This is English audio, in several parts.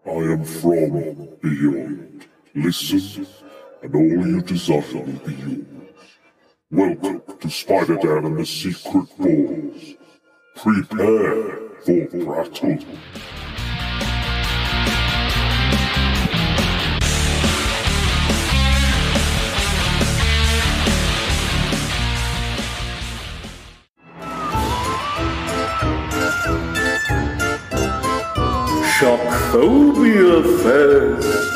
I am from beyond. Listen, and all you desire will be yours. Welcome to Spider-Dan and the Secret Balls. Prepare for battle. Shockphobia Fest.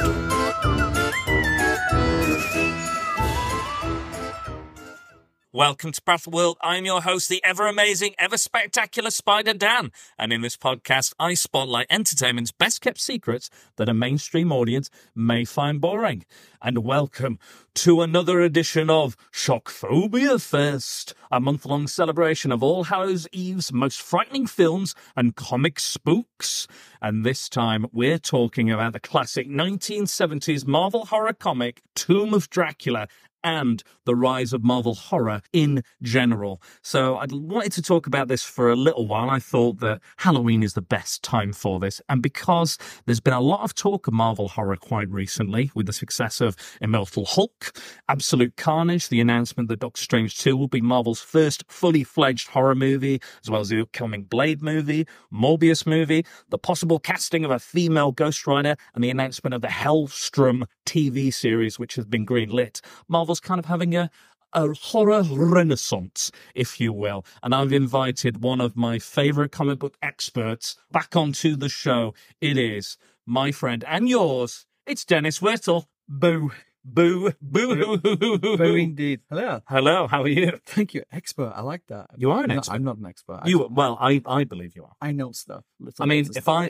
Welcome to Battle World. I'm your host, the ever-amazing, ever-spectacular Spider-Dan. And in this podcast, I spotlight entertainment's best-kept secrets that a mainstream audience may find boring. And welcome to another edition of Shockphobia Fest, a month-long celebration of All Hallows Eve's most frightening films and comic spooks. And this time, we're talking about the classic 1970s Marvel horror comic, Tomb of Dracula, and the rise of Marvel horror in general. So I wanted to talk about this for a little while. I thought that Halloween is the best time for this. And because there's been a lot of talk of Marvel horror quite recently with the success of Immortal Hulk, Absolute Carnage, the announcement that Doctor Strange 2 will be Marvel's first fully fledged horror movie, as well as the upcoming Blade movie, Morbius movie, the possible casting of a female Ghost Rider, and the announcement of the Hellstrom TV series, which has been greenlit. Marvel's kind of having a horror renaissance, if you will. And I've invited one of my favourite comic book experts back onto the show. It is my friend and yours. It's Dennis Whittle. Boo. Boo. Boo. Boo indeed. Hello. Hello, how are you? Thank you. Expert. I like that. You are an expert. I'm not an expert. I believe you are. I know stuff. I mean,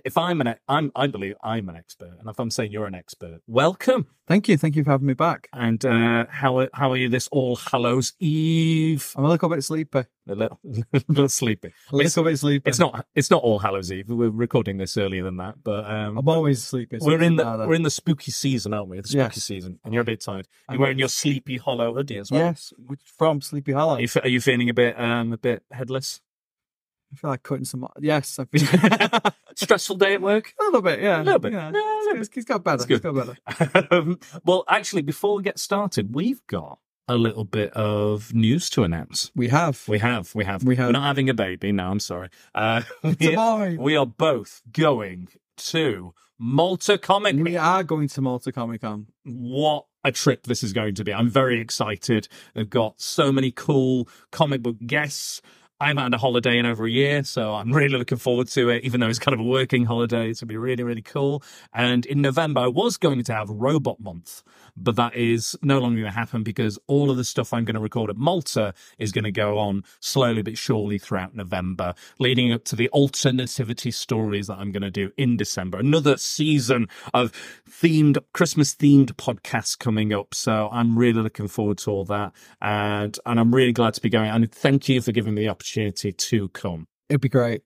I believe I'm an expert, and if I'm saying you're an expert, welcome. Thank you. Thank you for having me back. And how are you this All Hallows Eve? I'm a little bit sleepy. A little sleepy. A little bit sleepy. It's not All Hallows Eve. We're recording this earlier than that, but I'm always sleepy. So we're in the spooky season, aren't we? The spooky season, and you're a bit tired. You're wearing your Sleepy Hollow hoodie as well. Yes, from Sleepy Hollow. Are you feeling a bit headless? I feel like cutting some. Yes, I've been. Stressful day at work? A little bit, yeah. A little bit. Yeah. Yeah, It's got better. It's got better. Well, actually, before we get started, we've got a little bit of news to announce. We have. We're not having a baby. No, I'm sorry. We are both going to Malta Comic Con. We are going to Malta Comic Con. What a trip this is going to be. I'm very excited. They've got so many cool comic book guests. I haven't had a holiday in over a year, so I'm really looking forward to it, even though it's kind of a working holiday. It's going to be really, really cool. And in November, I was going to have Robot Month, but that is no longer going to happen because all of the stuff I'm going to record at Malta is going to go on slowly but surely throughout November, leading up to the Alternativity stories that I'm going to do in December. Another season of Christmas-themed podcasts coming up, so I'm really looking forward to all that. And I'm really glad to be going. And thank you for giving me the opportunity to come. It'd be great.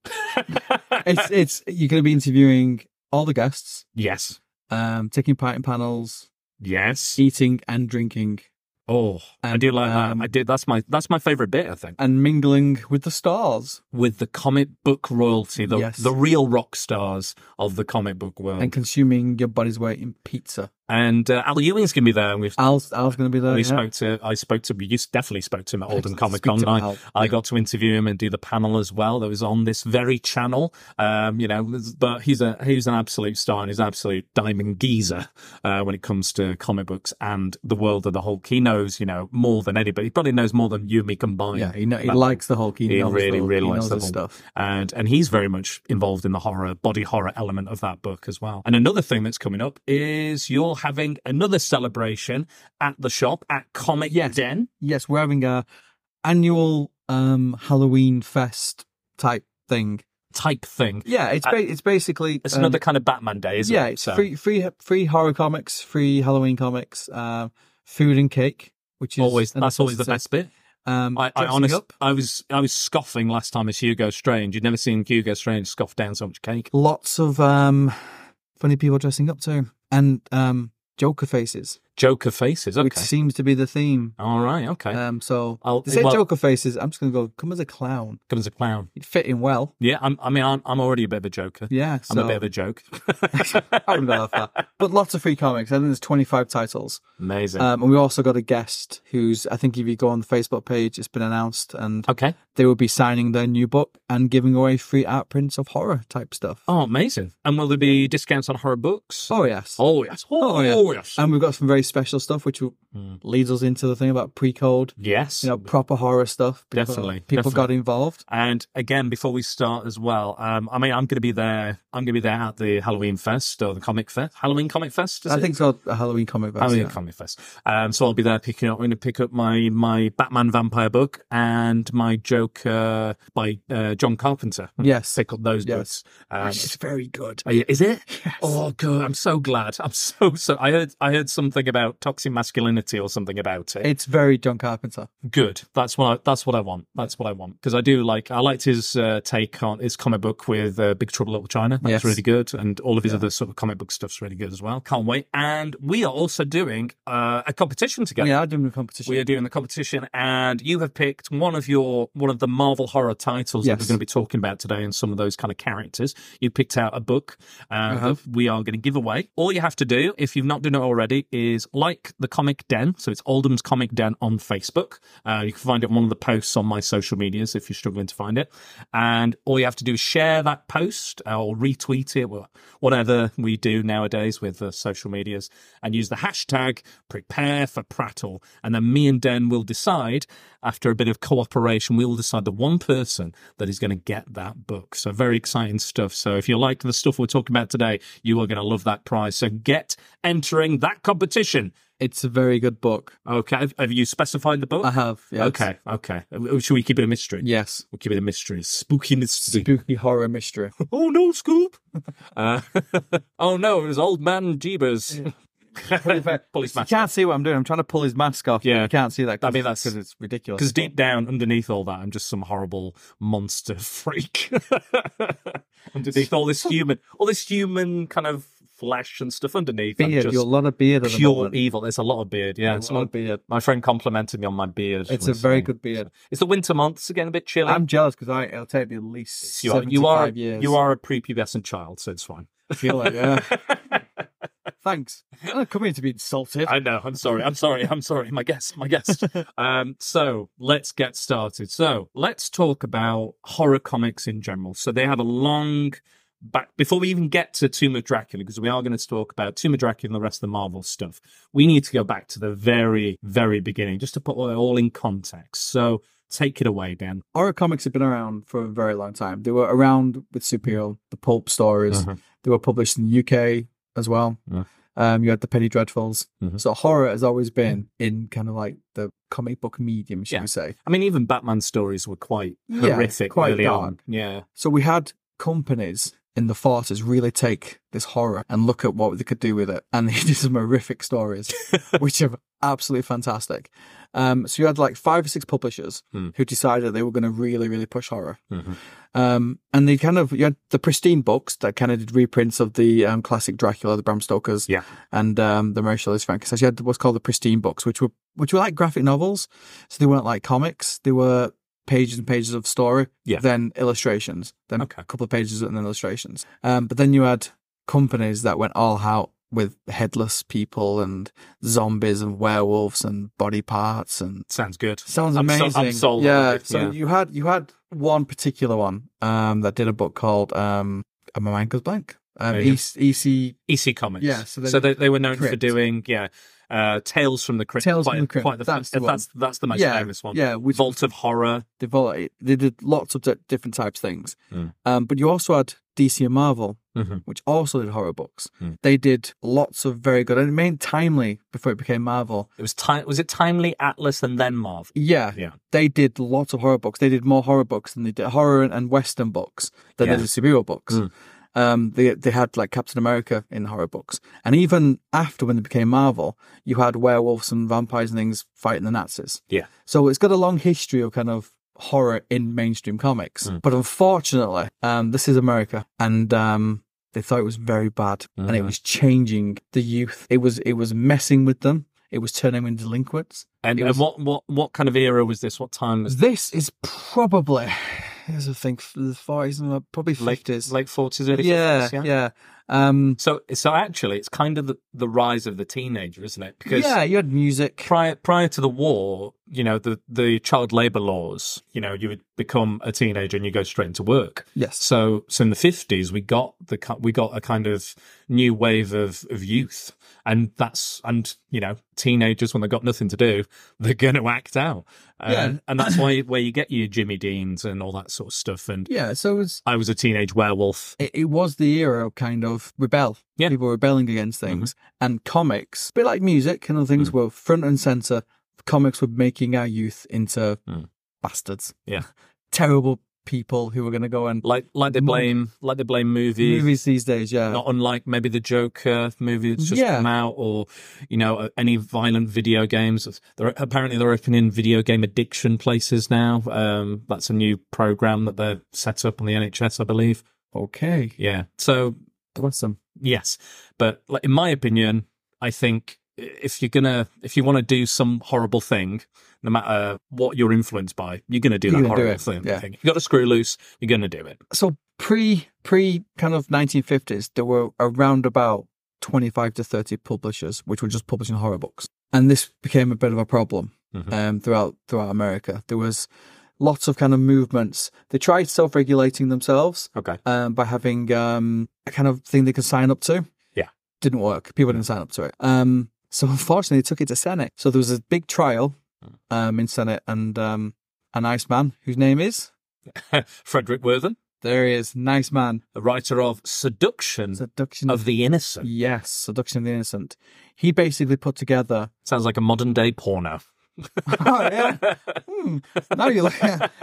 it's you're going to be interviewing all the guests. Yes. Taking part in panels. Yes. Eating and drinking. Oh, I do like that. I do. That's my favorite bit, I think. And mingling with the stars. With the comic book royalty, the real rock stars of the comic book world. And consuming your body's weight in pizza. And Al Ewing's going to be there. Al's going to be there. You definitely spoke to him at Oldham Comic Con. I got to interview him and do the panel as well. That was on this very channel. But he's an absolute star and he's an absolute diamond geezer when it comes to comic books and the world of the Hulk. He knows, more than anybody. He probably knows more than you and me combined. Yeah, he likes the Hulk. He really likes the Hulk stuff. And he's very much involved in the body horror element of that book as well. And another thing that's coming up is you're having another celebration at the shop at Comic Den. Yes, we're having a annual Halloween fest type thing. Yeah, it's basically it's another kind of Batman Day, isn't it? Yeah, it's free horror comics, free Halloween comics, food and cake, which is that's always the best bit. I honestly, I was scoffing last time as Hugo Strange. You'd never seen Hugo Strange scoff down so much cake. Lots of funny people dressing up too, and Joker faces. Joker faces. Okay. which seems to be the theme. All right. Okay. So I'll- to say well- Joker faces, I'm just going to go, come as a clown. Comes a clown. You'd fit in well. Yeah. I'm already a bit of a joker. Yeah. I'm So a bit of a joke. I wouldn't go that. But lots of free comics. I think there's 25 titles. Amazing. And we also got a guest who's, I think if you go on the Facebook page, it's been announced, and okay. they will be signing their new book and giving away free art prints of horror type stuff. Oh, amazing. And will there be discounts on horror books? Oh, yes. Oh, yes. Oh, yeah. Yes. And we've got some very special stuff, which leads us into the thing about pre-code. Yes. You know, proper horror stuff. Definitely. People got involved. And again, before we start as well, I'm going to be there. I'm going to be there at the Halloween Fest or the Comic Fest. Halloween Comic Fest. I think it's called a Halloween comic fest. Halloween Yeah. Comic Fest. So I'll be there I'm going to pick up my Batman Vampire book and my Joker by John Carpenter. Yes. Pick up those Yes. books. Which is very good. Is it? Yes. Oh, good. I'm so glad. I'm so. I heard something about toxic masculinity or something about it. It's very John Carpenter. Good. That's what I want. That's what I want. Because I liked his take on his comic book with Big Trouble in Little China. That's Yes. really good. And all of his other sort of comic book stuff's really good as well. Can't wait. And we are also doing a competition together. We are doing the competition. We are doing the competition, and you have picked one of the Marvel horror titles that Yes. we're going to be talking about today, and some of those kind of characters. You picked out a book that we are going to give away. All you have to do, if you've not done it already, is like the Comic Den. So it's Oldham's Comic Den on Facebook. You can find it on one of the posts on my social medias if you're struggling to find it. And all you have to do is share that post or retweet it, or whatever we do nowadays with social medias, and use the hashtag Prepare for Prattle. And then me and Den will decide, after a bit of cooperation, we will decide the one person that is going to get that book. So very exciting stuff. So if you like the stuff we're talking about today, you are going to love that prize. So get entering that competition. It's a very good book. Okay. Have you specified the book? I have. Yes. Okay. Should we keep it a mystery? Yes. We'll keep it a mystery. Spooky mystery. Spooky horror mystery. Oh no, Scoop! Oh no, it was Old Man Jeebus. Pull his You mask. can't see what I'm doing. I'm trying to pull his mask off. Yeah. You can't see that. I mean, that's because it's ridiculous. Because deep down, underneath all that, I'm just some horrible monster freak. Underneath all this human kind of flesh and stuff underneath. I'm beard. just You're a lot of beard at the pure moment. evil. There's a lot of beard. Yeah, A lot of beard. my friend complimented me on my beard. It's a very good beard. It's the winter months again, a bit chilly. I'm jealous because it'll take me at least you are 75 years. you are a prepubescent child, so it's fine. I feel like, yeah. Thanks. I'm not coming to be insulted. I know. I'm sorry. My guest. So let's get started. So let's talk about horror comics in general. So they have a long back before we even get to Tomb of Dracula, because we are going to talk about Tomb of Dracula and the rest of the Marvel stuff. We need to go back to the very, very beginning just to put it all in context. So take it away, Dan. Horror comics have been around for a very long time. They were around with superhero, the pulp stories. They were published in the UK as well. You had the Penny Dreadfuls. So horror has always been in kind of like the comic book medium, should we say. I mean, even Batman stories were quite horrific quite early dark. on. Yeah. So we had companies in the 40s really take this horror and look at what they could do with it. And they did some horrific stories, which are absolutely fantastic. So you had like 5 or 6 publishers who decided they were going to really, really push horror. And they you had the Pristine books that kind of did reprints of the classic Dracula, the Bram Stoker's, and the Mary Shelley's Frankenstein. So you had what's called the Pristine books, which were like graphic novels. So they weren't like comics. They were pages and pages of story, then illustrations, then a couple of pages and then illustrations. But then you had companies that went all out with headless people and zombies and werewolves and body parts and sounds good. Sounds I'm amazing. sold. So you had one particular one that did a book called my mind goes blank. EC Comics. Yeah. So they were known Crypt. for doing Tales from the Crypt. Tales from the Crypt. That's the most famous one. Yeah. Vault of Horror. They did lots of different types of things. But you also had DC and Marvel, which also did horror books. They did lots of very good, and it made Timely before it became Marvel. It was was it Timely, Atlas, and then Marvel? Yeah. They did lots of horror books. They did more horror books than they did horror and Western books than they did superhero books. They had like Captain America in horror books. And even after when they became Marvel, you had werewolves and vampires and things fighting the Nazis. Yeah. So it's got a long history of kind of horror in mainstream comics. But unfortunately, this is America. And They thought it was very bad, and it was changing the youth. It was messing with them. It was turning them into delinquents. And what kind of era was this? What time was this? Is probably, I think, the 40s, probably 50s, late 40s, early 50s. Yeah. So actually, it's kind of the rise of the teenager, isn't it? Because you had music prior to the war. The child labour laws. You would become a teenager and you go straight into work. Yes. So in the 50s, we got a kind of new wave of youth, and teenagers, when they've got nothing to do, they're going to act out. And that's where you get your Jimmy Deans and all that sort of stuff. And so I was a teenage werewolf. It was the era of kind of rebel. Yeah. People were rebelling against things. And comics, a bit like music and other things, were front and centre. Comics were making our youth into bastards. Yeah. Terrible people who were going to go and like they blame movies these days. Yeah. Not unlike maybe the Joker movie that's just come out, or any violent video games. They're opening video game addiction places now. That's a new program that they're set up on the NHS, I believe. Okay. Yeah. So awesome. Yes, but in my opinion, I think if you want to do some horrible thing, no matter what you're influenced by, you're going to do that horrible thing. Yeah. You've got to screw loose, you're going to do it. So pre kind of 1950s, there were around about 25 to 30 publishers which were just publishing horror books. And this became a bit of a problem throughout America. There was lots of kind of movements. They tried self-regulating themselves by having a kind of thing they could sign up to. Yeah. Didn't work. People didn't sign up to it. So unfortunately, they took it to Senate. So there was a big trial in Senate, and an Iceman, whose name is? Frederick Worthen. There he is, nice man. The writer of Seduction of the Innocent. Yes, Seduction of the Innocent. He basically put together... Sounds like a modern day porno. Oh, yeah. Now you look.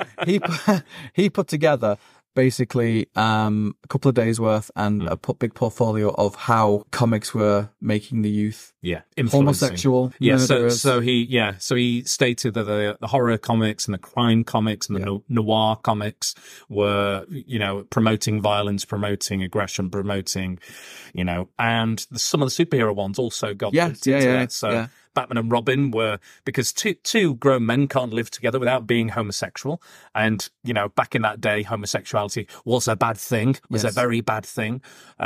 He put together basically a couple of days worth and a big portfolio of how comics were making the youth homosexual. So he stated that the horror comics and the crime comics and the noir comics were promoting violence, promoting aggression, promoting and some of the superhero ones also got into that. So Batman and Robin were, because two grown men can't live together without being homosexual. And, back in that day, homosexuality was a bad thing, was a very bad thing.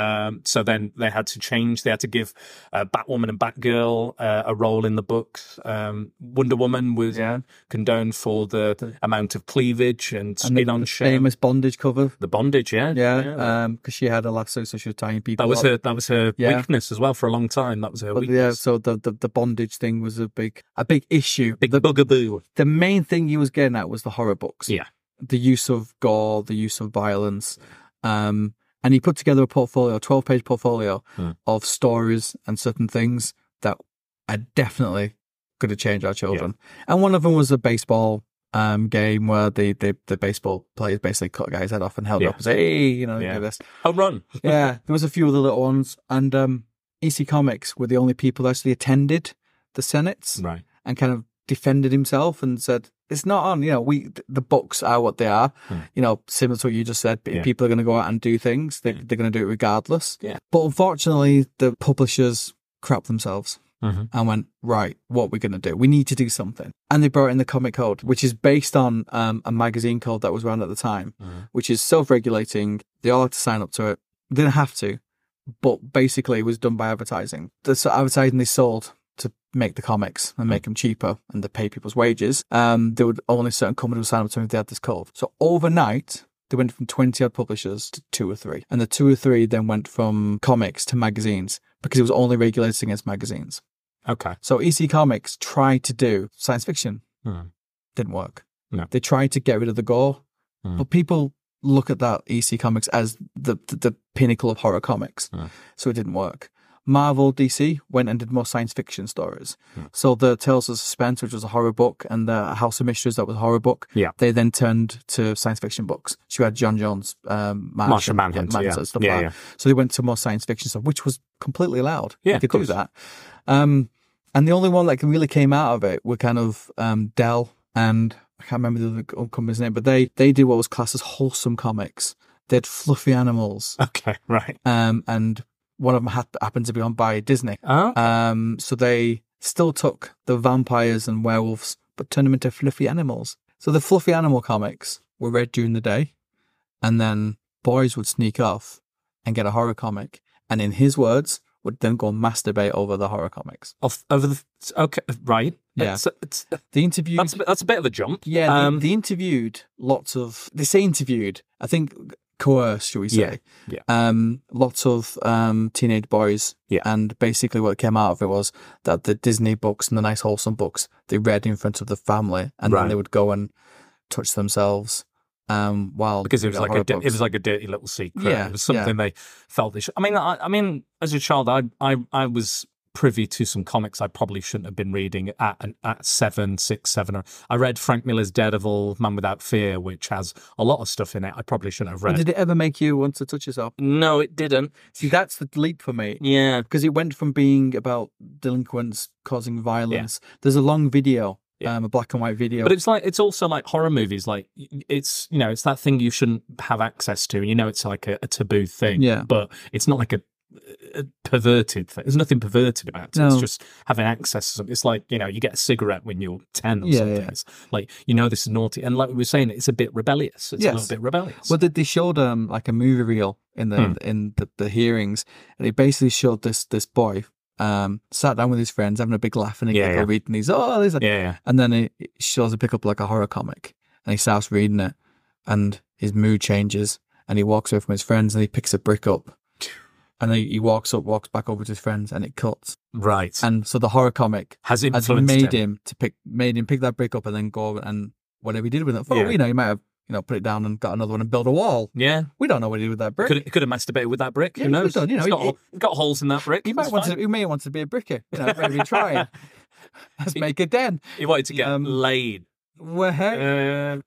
So then they had to change. They had to give Batwoman and Batgirl a role in the book. Wonder Woman was condoned for the amount of cleavage and skin on shame. Famous bondage cover. The bondage, because she had a lasso, so she was tying people up. That was her weakness as well for a long time. That was her weakness. Yeah, so the bondage thing was a big issue. Big bugaboo. The main thing he was getting at was the horror books. Yeah. The use of gore, the use of violence. And he put together a 12-page portfolio of stories and certain things that are definitely going to change our children. Yeah. And one of them was a baseball game where the baseball players basically cut a guy's head off and held it up and said, hey, do this. Home run. Yeah. There was a few other little ones. And EC Comics were the only people that actually attended the Senates and kind of defended himself and said, it's not on, the books are what they are, similar to what you just said, people are going to go out and do things. They're going to do it regardless. Yeah. But unfortunately, the publishers crapped themselves and went, right, what are we going to do? We need to do something. And they brought in the Comic Code, which is based on a magazine code that was around at the time, which is self-regulating. They all had to sign up to it. They didn't have to, but basically it was done by advertising. The advertising they sold to make the comics and make them cheaper and to pay people's wages, there would only certain companies would sign up to them if they had this code. So overnight, they went from 20 odd publishers to 2 or 3. And the 2 or 3 then went from comics to magazines because it was only regulated against magazines. Okay. So EC Comics tried to do science fiction. Didn't work. No. They tried to get rid of the gore, but people look at that EC Comics as the pinnacle of horror comics. So it didn't work. Marvel, DC went and did more science fiction stories. So the Tales of Suspense, which was a horror book, and the House of Mysteries, that was a horror book, they then turned to science fiction books. So you had John Jones, Martian Manhunter, stuff like that. So they went to more science fiction stuff, which was completely allowed. Yeah, you could do that. And the only one that really came out of it were kind of Dell, and I can't remember the other company's name, but they did what was classed as wholesome comics. They had fluffy animals. Okay, right. And one of them happened to be owned by Disney. Oh. So they still took the vampires and werewolves, but turned them into fluffy animals. So the fluffy animal comics were read during the day, and then boys would sneak off and get a horror comic, and in his words, would then go and masturbate over the horror comics. Okay, right. Yeah. It's, They interviewed. that's a bit of a jump. Yeah, they interviewed lots of. They say interviewed. I think coerced, shall we say? Yeah. Lots of teenage boys. Yeah. And basically, what came out of it was that the Disney books and the nice wholesome books they read in front of the family, and then they would go and touch themselves. While because it was like a dirty little secret. Yeah, it was something they felt they should. I mean, as a child, I was privy to some comics I probably shouldn't have been reading at 7, 6, 7. I read Frank Miller's Daredevil, Man Without Fear, which has a lot of stuff in it I probably shouldn't have read. Did it ever make you want to touch yourself? No, it didn't. See, that's the leap for me. Yeah, because it went from being about delinquents causing violence. There's a long video. A black and white video. But it's also like horror movies. Like it's that thing you shouldn't have access to. It's like a taboo thing. Yeah. But it's not like a perverted thing. There's nothing perverted about it. No. It's just having access to something. It's like, you get a cigarette when you're 10 or something. Yeah. It's like, this is naughty. And like we were saying, it's a bit rebellious. It's a little bit rebellious. Well, they showed like a movie reel in the hearings, and it basically showed this boy sat down with his friends having a big laugh and a reading these. And then he shows a pick up like a horror comic, and he starts reading it, and his mood changes, and he walks away from his friends, and he picks a brick up, and he walks back over to his friends, and it cuts. Right. And so the horror comic has influenced him to pick that brick up and then go and whatever he did with it. He might have put it down and got another one and build a wall. Yeah. We don't know what he did with that brick. Could have masturbated with that brick. Yeah, Who knows? Done, it's got holes in that brick. He may want to be a bricker. Maybe try it. Let's make a den. He wanted to get laid. Well, hey.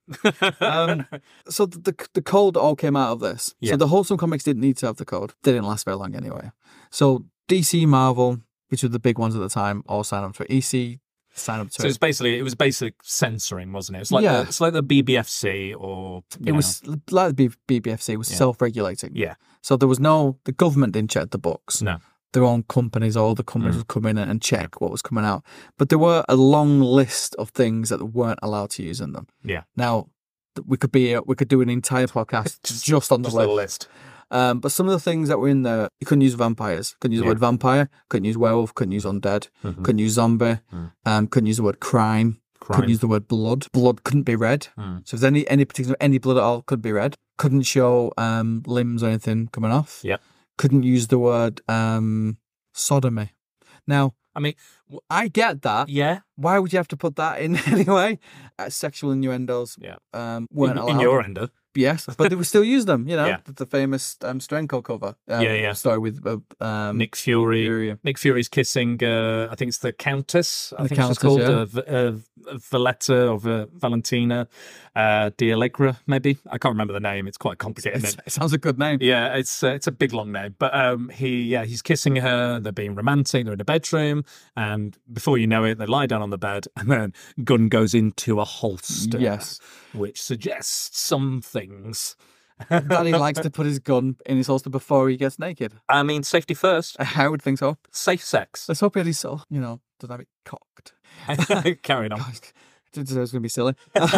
So the code all came out of this. Yeah. So the wholesome comics didn't need to have the code. They didn't last very long anyway. So DC, Marvel, which were the big ones at the time, all signed up for EC. Sign up to so it was basically censoring, wasn't it? It's like it's like the BBFC or was like the BBFC. It was self-regulating. Yeah. So there was the government didn't check the books. No. Their own companies, all the companies would come in and check what was coming out. But there were a long list of things that weren't allowed to use in them. Yeah. Now we could do an entire podcast just on the list. But some of the things that were in there, you couldn't use vampires. Couldn't use the word vampire. Couldn't use werewolf. Couldn't use undead. Couldn't use zombie. Couldn't use the word crime. Couldn't use the word blood. Blood couldn't be read. So if there's any blood at all, could be read. Couldn't show limbs or anything coming off. Yeah. Couldn't use the word sodomy. Now, I mean, I get that. Yeah. Why would you have to put that in anyway? Sexual innuendos. Yeah. Weren't allowed. Innuendo. Yes, but they would still use them. The famous Strenko cover. Story with Nick Fury. Nick Fury's kissing. I think it's the Countess. I think it's called Valletta or Valentina D'Allegra. Maybe I can't remember the name. It's quite complicated. It sounds a good name. Yeah, it's a big long name. But he's kissing her. They're being romantic. They're in a bedroom, and before you know it, they lie down on the bed, and then gun goes into a holster. Yes. Which suggests some things. That he likes to put his gun in his holster before he gets naked. I mean, safety first. I would think so. Safe sex. Let's hope he had his soul, doesn't have it cocked. Carrying on. It was going to be silly.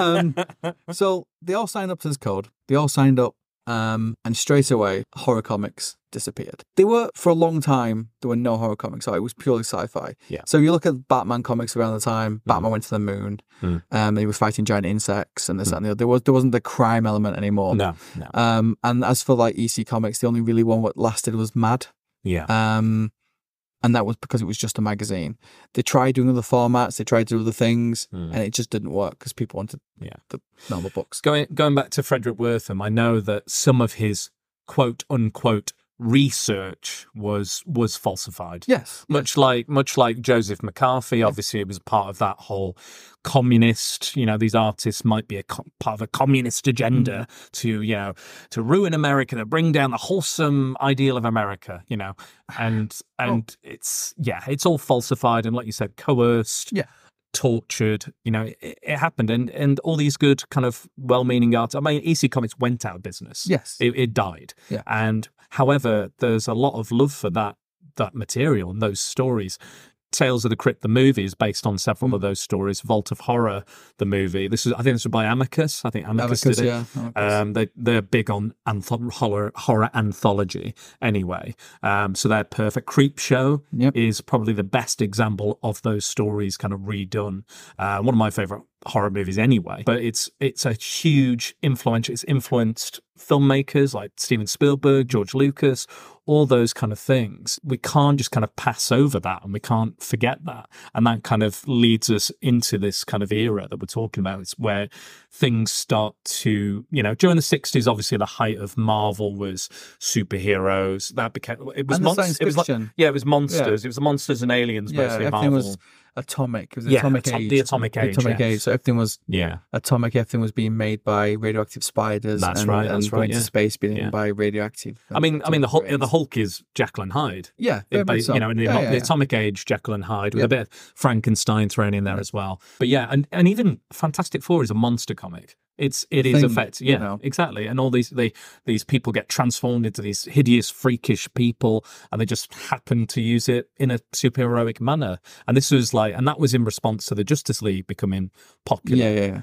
So they all signed up to this code. They all signed up, and straight away, horror comics disappeared. There were, for a long time, there were no horror comics. So it was purely sci-fi. Yeah. So you look at Batman comics around the time, Batman went to the moon, he was fighting giant insects and this and the other. There wasn't the crime element anymore. No. And as for like EC Comics, the only really one what lasted was Mad. Yeah. And that was because it was just a magazine. They tried doing other formats, they tried to do other things, and it just didn't work because people wanted the normal books. Going back to Frederick Wertham, I know that some of his quote unquote research was falsified. Yes. Much like Joseph McCarthy, obviously it was part of that whole communist, these artists might be part of a communist agenda to ruin America, to bring down the wholesome ideal of America, and it's all falsified and, like you said, coerced. Yeah. tortured. You know, it happened, and all these good kind of well-meaning artists. I mean, EC Comics went out of business. Yes. It died. Yeah. And however, there's a lot of love for that material and those stories. Tales of the Crypt, the movie, is based on several of those stories. Vault of Horror, the movie. I think this was by Amicus. I think Amicus did it. Yeah, Amicus. They're big on horror anthology anyway. So they're perfect. Creepshow is probably the best example of those stories kind of redone. One of my favorite horror movies anyway, but it's a huge influence. It's influenced filmmakers like Steven Spielberg, George Lucas, all those kind of things. We can't just kind of pass over that, and we can't forget that. And that kind of leads us into this kind of era that we're talking about. It's where things start to, you know, during the 60s, obviously the height of Marvel was superheroes. That became, it was science fiction. It was monsters. Yeah. It was the monsters and aliens, basically. Everything Marvel. was atomic. It was the atomic age. The atomic age. So everything was atomic. Everything was being made by radioactive spiders. That's right. Going to space being by radioactive. I mean, the Hulk is Jekyll and Hyde. Yeah, you know, in the atomic age, Jekyll and Hyde with a bit of Frankenstein thrown in there as well. But yeah, and even Fantastic Four is a monster comic. It is effect, yeah, you know. Exactly. And all these people get transformed into these hideous, freakish people, and they just happen to use it in a superheroic manner. And this was and that was in response to the Justice League becoming popular.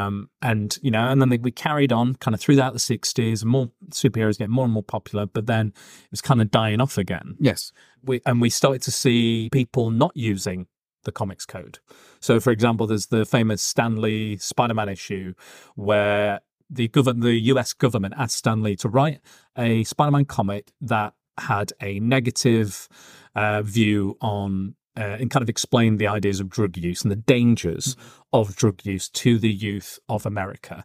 And you know, and then we carried on kind of throughout the 60s, and more superheroes getting more and more popular. But then it was kind of dying off again. Yes, we started to see people not using the comics code. So, for example, there's the famous Stan Lee Spider-Man issue where the US government asked Stan Lee to write a Spider-Man comic that had a negative view on and kind of explain the ideas of drug use and the dangers of drug use to the youth of America.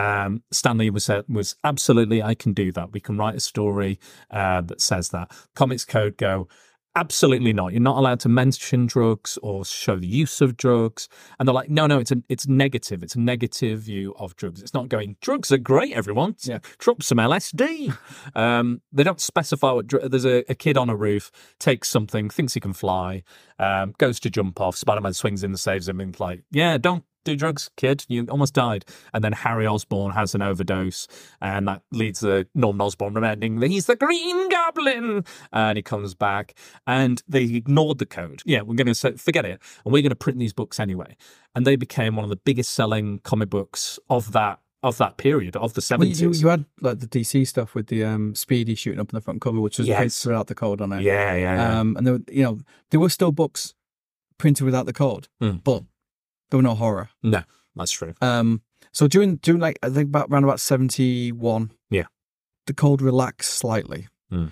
Stan Lee was absolutely, I can do that. We can write a story that says that. Comics code go, absolutely not. You're not allowed to mention drugs or show the use of drugs. And they're like, no, it's negative. It's a negative view of drugs. It's not going, drugs are great, everyone. Yeah. Drop some LSD. They don't specify what there's a kid on a roof, takes something, thinks he can fly, goes to jump off. Spider-Man swings in and saves him and like, yeah, don't do drugs, kid. You almost died. And then Harry Osborn has an overdose, and that leads to Norman Osborn remembering that he's the Green Goblin, and he comes back, and they ignored the code. Yeah, we're going to say, forget it, and we're going to print these books anyway. And they became one of the biggest selling comic books of that period, of the 70s. Well, you had like the DC stuff with the Speedy shooting up in the front cover, which was printed without the code on it. Yeah. And there were still books printed without the code, but there were no horror. No, that's true. So during like I think around about 71, the code relaxed slightly.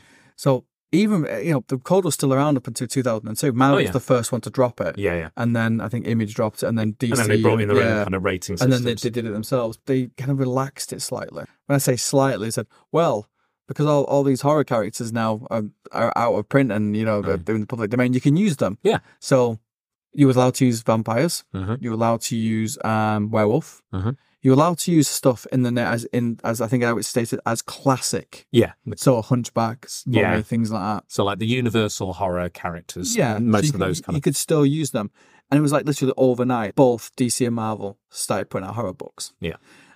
So even the code was still around up until 2002. Marvel was the first one to drop it. And then I think Image dropped it, and then DC. And then they brought in their own kind of rating systems. And then they did it themselves. They kind of relaxed it slightly. When I say slightly, they said, well, because all these horror characters now are out of print and they're in the public domain, you can use them. Yeah. So you were allowed to use vampires. You were allowed to use werewolf. You were allowed to use stuff in the net as I think I would state it as classic. Yeah. So hunchbacks, mummy, things like that. So like the universal horror characters. Yeah. Most of those kind of. You could still use them, and it was like literally overnight. Both DC and Marvel started putting out horror books. Yeah.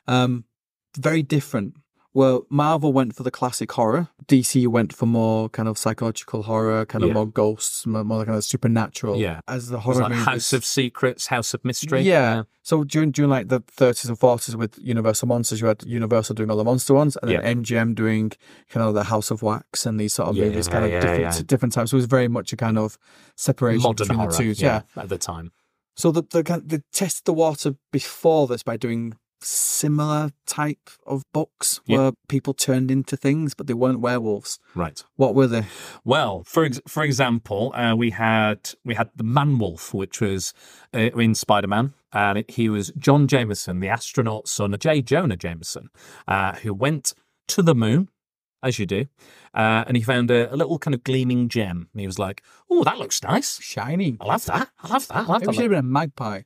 Very different. Well, Marvel went for the classic horror. DC went for more kind of psychological horror, kind of more ghosts, more kind of supernatural. Yeah. As the horror movies. House of Secrets, House of Mystery. Yeah. So during like the 30s and 40s with Universal Monsters, you had Universal doing all the monster ones, and then MGM doing kind of the House of Wax and these sort of movies, kind of different types. So it was very much a kind of separation modern between horror, the two. At the time. So they tested the water before this by doing similar type of books where people turned into things, but they weren't werewolves. Right. What were they? Well, for example, we had the Man-Wolf, which was in Spider-Man, and he was John Jameson, the astronaut son of J. Jonah Jameson, who went to the moon, as you do, and he found a little kind of gleaming gem, and he was like, "Oh, that looks nice, shiny. I love that. Maybe it should have been a magpie."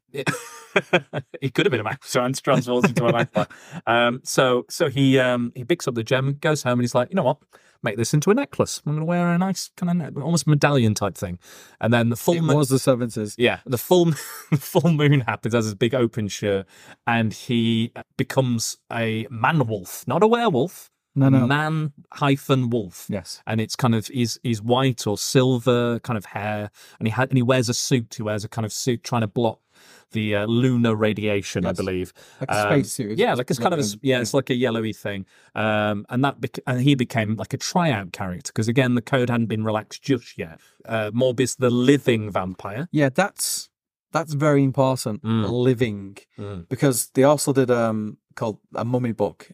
He could have been a magpie, so transforms into a magpie. So he picks up the gem, goes home, and he's like, "You know what? make this into a necklace. I'm going to wear a nice kind of almost medallion type thing. And then the full It was the 70s. yeah, the full full moon happens as his big open shirt, and he becomes a man wolf, not a werewolf. No. Man-wolf. Yes. And it's kind of he's white or silver kind of hair, and he wears a suit. He wears a kind of suit trying to block the lunar radiation, I believe. Like a space suit. Yeah, like it's kind of it's like a yellowy thing. And he became like a tryout character because again the code hadn't been relaxed just yet. Morbius, the living vampire. Yeah, that's very important. Living, because they also did called a mummy book.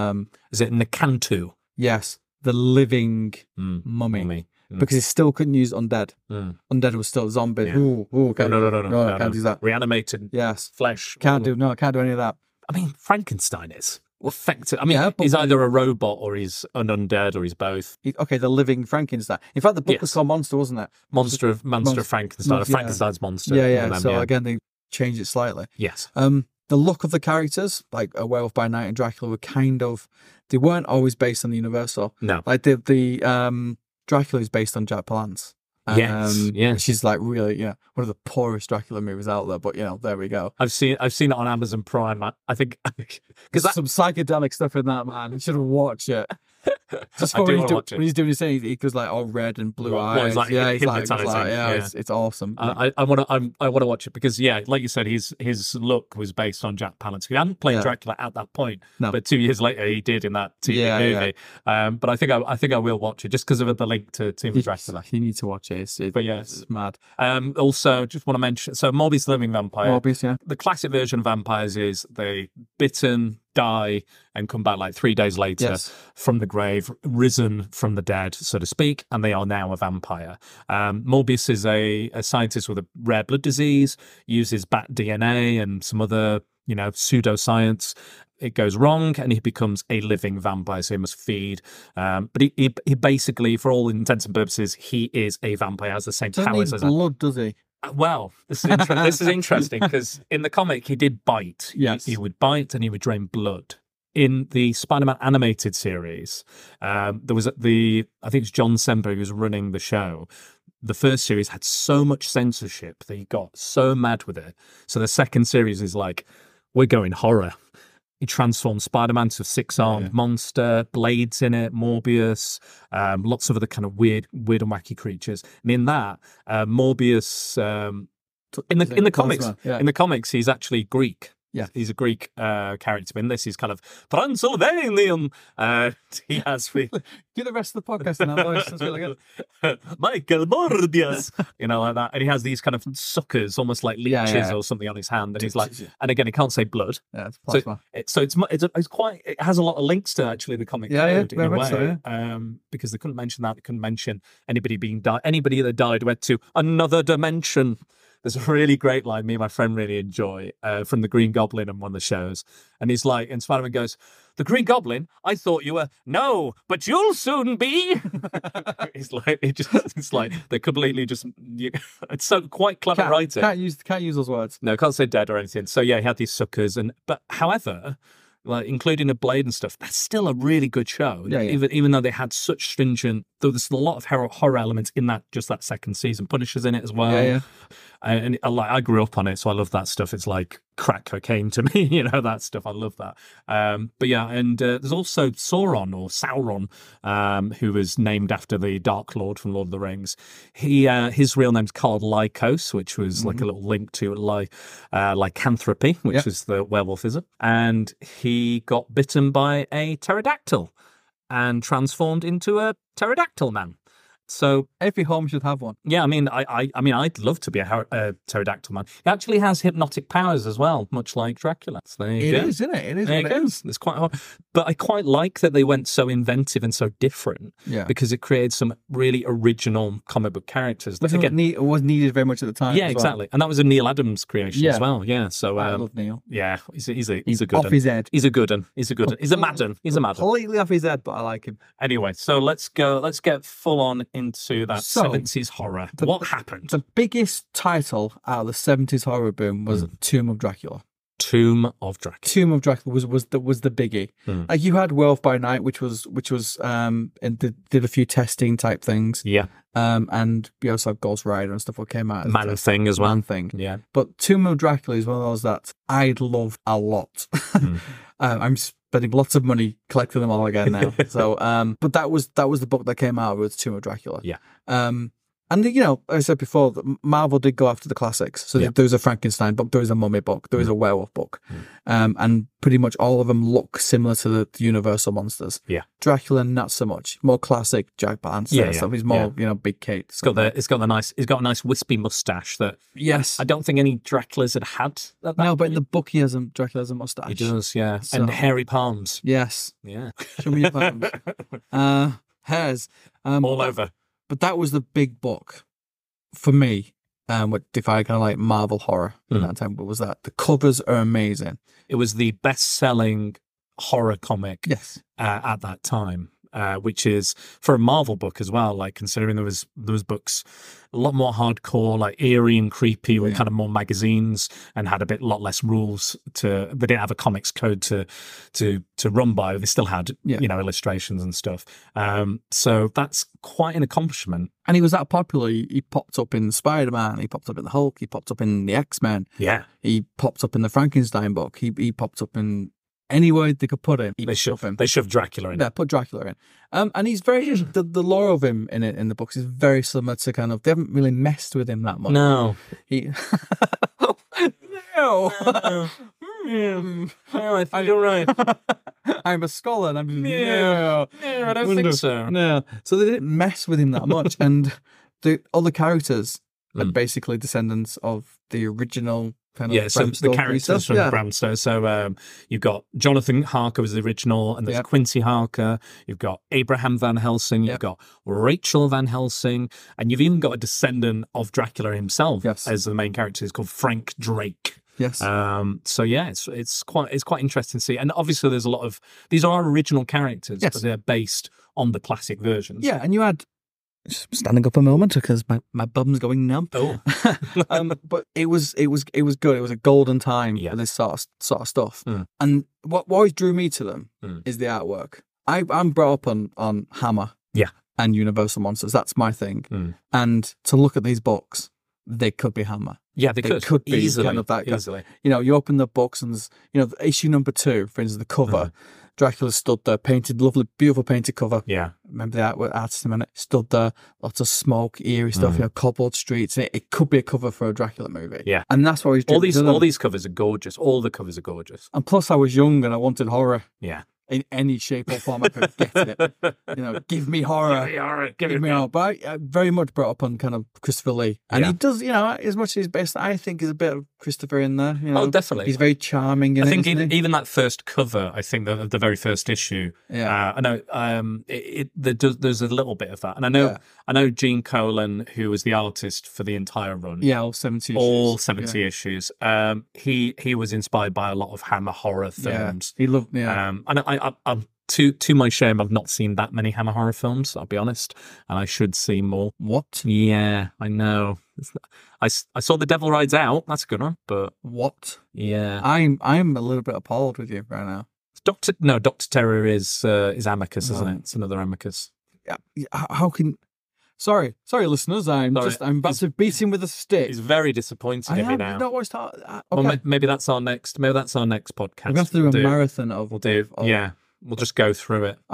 Is it Nicantu? Yes, the living mummy. Because he still couldn't use undead. Undead was still zombie. Yeah. No, can't do that. Reanimated Yes, flesh. can't do any of that. I mean, Frankenstein is effective. I mean, Yeah, but- he's either a robot or he's an undead or he's both. Okay, the living Frankenstein. In fact, the book was called Monster, wasn't it? Monster of Frankenstein. yeah. Frankenstein's monster. Yeah. one of them, So again, they changed it slightly. yes. The look of the characters, like a Werewolf by Night and Dracula, were they weren't always based on the Universal. No. Like the Dracula is based on Jack Palance. Yes. She's like really, one of the poorest Dracula movies out there, but there we go. I've seen it on Amazon Prime. I think There's because some psychedelic stuff in that, man. You should watch it. Just I do wanna watch it. when he's doing his thing, he goes like all red and blue Well, eyes. he's like hypnotising, yeah. It's awesome. I want to watch it because like you said, his look was based on Jack Palance. He hadn't played Dracula at that point, No. but 2 years later he did in that TV movie. But I think I will watch it just because of the link to Tomb of Dracula. You need to watch it. It's mad. Also, just want to mention, so Morbius the Living Vampire. Morbius, yeah. The classic version of vampires is they bitten, die, and come back like 3 days later from the grave, risen from the dead, so to speak, and they are now a vampire. Morbius is a scientist with a rare blood disease, uses bat DNA and some other, pseudoscience. It goes wrong and he becomes a living vampire, so he must feed. But he basically, for all intents and purposes, he is a vampire, has the same powers as a blood, does he? Well, this is interesting because in the comic he did bite. Yes. He would bite and he would drain blood. In the Spider-Man animated series, there was I think it's John Semper who was running the show. The first series had so much censorship that he got so mad with it. So the second series is like, we're going horror. He transformed Spider-Man to a six-armed monster, Blades in it, Morbius, lots of other kind of weird and wacky creatures. And in that, Morbius, in the comics, he's actually Greek. Yeah, he's a Greek character. In this, he's kind of Transylvanian. He has do the rest of the podcast in that voice. That's really good. Michael Morbius, like that. And he has these kind of suckers, almost like leeches or something on his hand. And he's like, and again, he can't say blood. Yeah, it's plasma. It's quite. It has a lot of links to actually the comic code in a way. So, because they couldn't mention that. They couldn't mention anybody anybody that died went to another dimension. There's a really great line me and my friend really enjoy from the Green Goblin on one of the shows. And he's like, and Spider-Man goes, "The Green Goblin? I thought you were, no, but you'll soon be." It's like, they're completely just, it's so quite clever writing. Can't use those words. No, can't say dead or anything. So yeah, he had these suckers. But however, like including a Blade and stuff, that's still a really good show. Yeah. Even though they had such stringent, though there's a lot of horror elements in that second season. Punisher's in it as well. Yeah. And I grew up on it, so I love that stuff. It's like crack cocaine to me, that stuff. I love that. But yeah, and there's also Sauron, who was named after the Dark Lord from Lord of the Rings. His real name's called Lycos, which was like a little link to lycanthropy, which is the werewolfism. And he got bitten by a pterodactyl and transformed into a pterodactyl man. So every home should have one. Yeah, I mean, I'd love to be a pterodactyl man. He actually has hypnotic powers as well, much like Dracula. So there you go. It is, isn't it? It is. There it goes. It's quite hard, but I quite like that they went so inventive and so different. Yeah, because it created some really original comic book characters. Again, it was needed very much at the time. Yeah, exactly, and that was a Neil Adams creation as well. Yeah, so I love Neil. Yeah, he's a good off his head. He's a good one. He's a good one. He's a madden. Completely off his head, but I like him. Anyway, so let's get full on into that 70s horror. What happened? The biggest title out of the 70s horror boom was Tomb of Dracula. Tomb of Dracula. Tomb of Dracula was the biggie. Like you had Werewolf by Night, which was and did a few testing type things. Yeah. And you also had Ghost Rider and stuff that came out. Man Thing as well. Man Thing. Yeah. But Tomb of Dracula is one of those that I'd love a lot. I'm spending lots of money collecting them all again now. So, but that was the book that came out with Tomb of Dracula. Yeah. And you know, like I said before, Marvel did go after the classics. So there was a Frankenstein book, there was a Mummy book, there was a werewolf book, and pretty much all of them look similar to the Universal monsters. Yeah. Dracula, not so much. More classic Jack Palance stuff. He's more, you know, big Kate. It's got a nice wispy mustache that yes, I don't think any Draculas had. No, but in the book Dracula has a mustache. He does, yeah, So- and hairy palms. Yes. Yeah, Show me your palms. Hairs. all over. But that was the big book for me. What defined kind of like Marvel horror at that time. What was that? The covers are amazing. It was the best-selling horror comic Yes. at that time, which is for a Marvel book as well. Like considering there was books a lot more hardcore, like eerie and creepy, with kind of more magazines and had a lot less rules. They didn't have a comics code to run by. They still had you know, illustrations and stuff. So that's quite an accomplishment. And he was that popular. He popped up in Spider-Man. He popped up in the Hulk. He popped up in the X-Men. Yeah, He popped up in the Frankenstein book. He popped up in any way they could put him. they shoved Dracula in. Yeah, put Dracula in. And he's very the lore of him in the books is very similar to kind of, they haven't really messed with him that much. No. He No, I think you're right. I'm a scholar and I'm No, I don't think so. No. So they didn't mess with him that much. And the other characters are basically descendants of the original kind of So Bram the Stoker characters stuff. from Bram Stoker. So you've got Jonathan Harker was the original, and there's Quincy Harker. You've got Abraham Van Helsing. You've got Rachel Van Helsing, and you've even got a descendant of Dracula himself as the main character. He's called Frank Drake. Yes. So yeah, it's quite interesting to see, and obviously there's a lot of these are original characters, but they're based on the classic versions. Yeah, and you had standing up a moment because my bum's going numb. Oh, but it was good. It was a golden time for this sort of stuff. And what always drew me to them is the artwork. I'm brought up on Hammer, and Universal Monsters. That's my thing. And to look at these books, they could be Hammer. Yeah, they could be easily, kind of that. easily. You know, you open the books and there's, you know, issue number 2, for instance, the cover. Dracula stood there, painted, lovely, beautiful painted cover. Yeah. Remember the artist in a minute? Stood there, lots of smoke, eerie stuff, you know, cobbled streets. It could be a cover for a Dracula movie. Yeah. And that's what he's doing. All these covers are gorgeous. All the covers are gorgeous. And plus, I was young and I wanted horror. Yeah. In any shape or form I could get it. You know, give me horror. Give me horror. But I very much brought up on kind of Christopher Lee. And he does, you know, as much as he's based, I think there's a bit of Christopher in there. You know? Oh, definitely. He's very charming in I think isn't he? even that first cover, I think the very first issue, I know there's a little bit of that. And I know Gene Colan, who was the artist for the entire run. Yeah, all 70 issues. All 70 issues. He was inspired by a lot of Hammer horror films. He loved, and I'm to my shame, I've not seen that many Hammer horror films, I'll be honest, and I should see more. What? Yeah, I know. I saw The Devil Rides Out. That's a good one, but what? Yeah, I'm a little bit appalled with you right now. Doctor Terror is Amicus, isn't it? It's another Amicus. Yeah. How can? Sorry, listeners. I'm about to beat him with a stick. He's very disappointing at me now. Not watched that. Okay. Well, maybe that's our next. Maybe that's our next podcast. We're going to do a marathon of. We'll do. Yeah, we'll just go through it.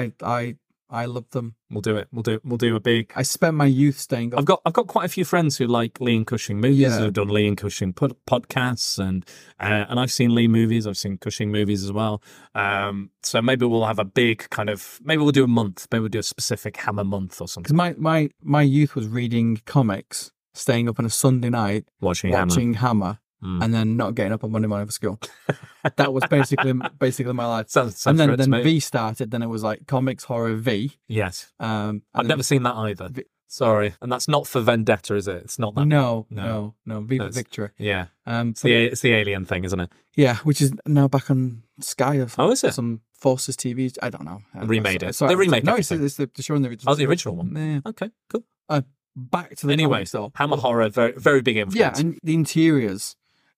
I love them. We'll do it. We'll do a big. I spent my youth staying up. I've got quite a few friends who like Lee and Cushing movies. Who've done Lee and Cushing podcasts, and I've seen Lee movies. I've seen Cushing movies as well. So maybe we'll have a big kind of. Maybe we'll do a month. Maybe we'll do a specific Hammer month or something. Because my youth was reading comics, staying up on a Sunday night, watching Hammer. And then not getting up on Monday morning for school. That was basically my life. Sounds and then to me. V started. Then it was like comics, horror, V. Yes. I've never seen that either. Sorry, and that's not for Vendetta, is it? It's not that. No. V for Victory. Yeah. It's the Alien thing, isn't it? Yeah, which is now back on Sky. Oh, is it? Some Forces TV. I don't know. Remade it. Sorry, they remade it. No, it's the show in the original. Oh, the original one. Yeah. Okay, cool. Back to the anyway. comics, though. Hammer horror, very very big influence. Yeah, and the interiors.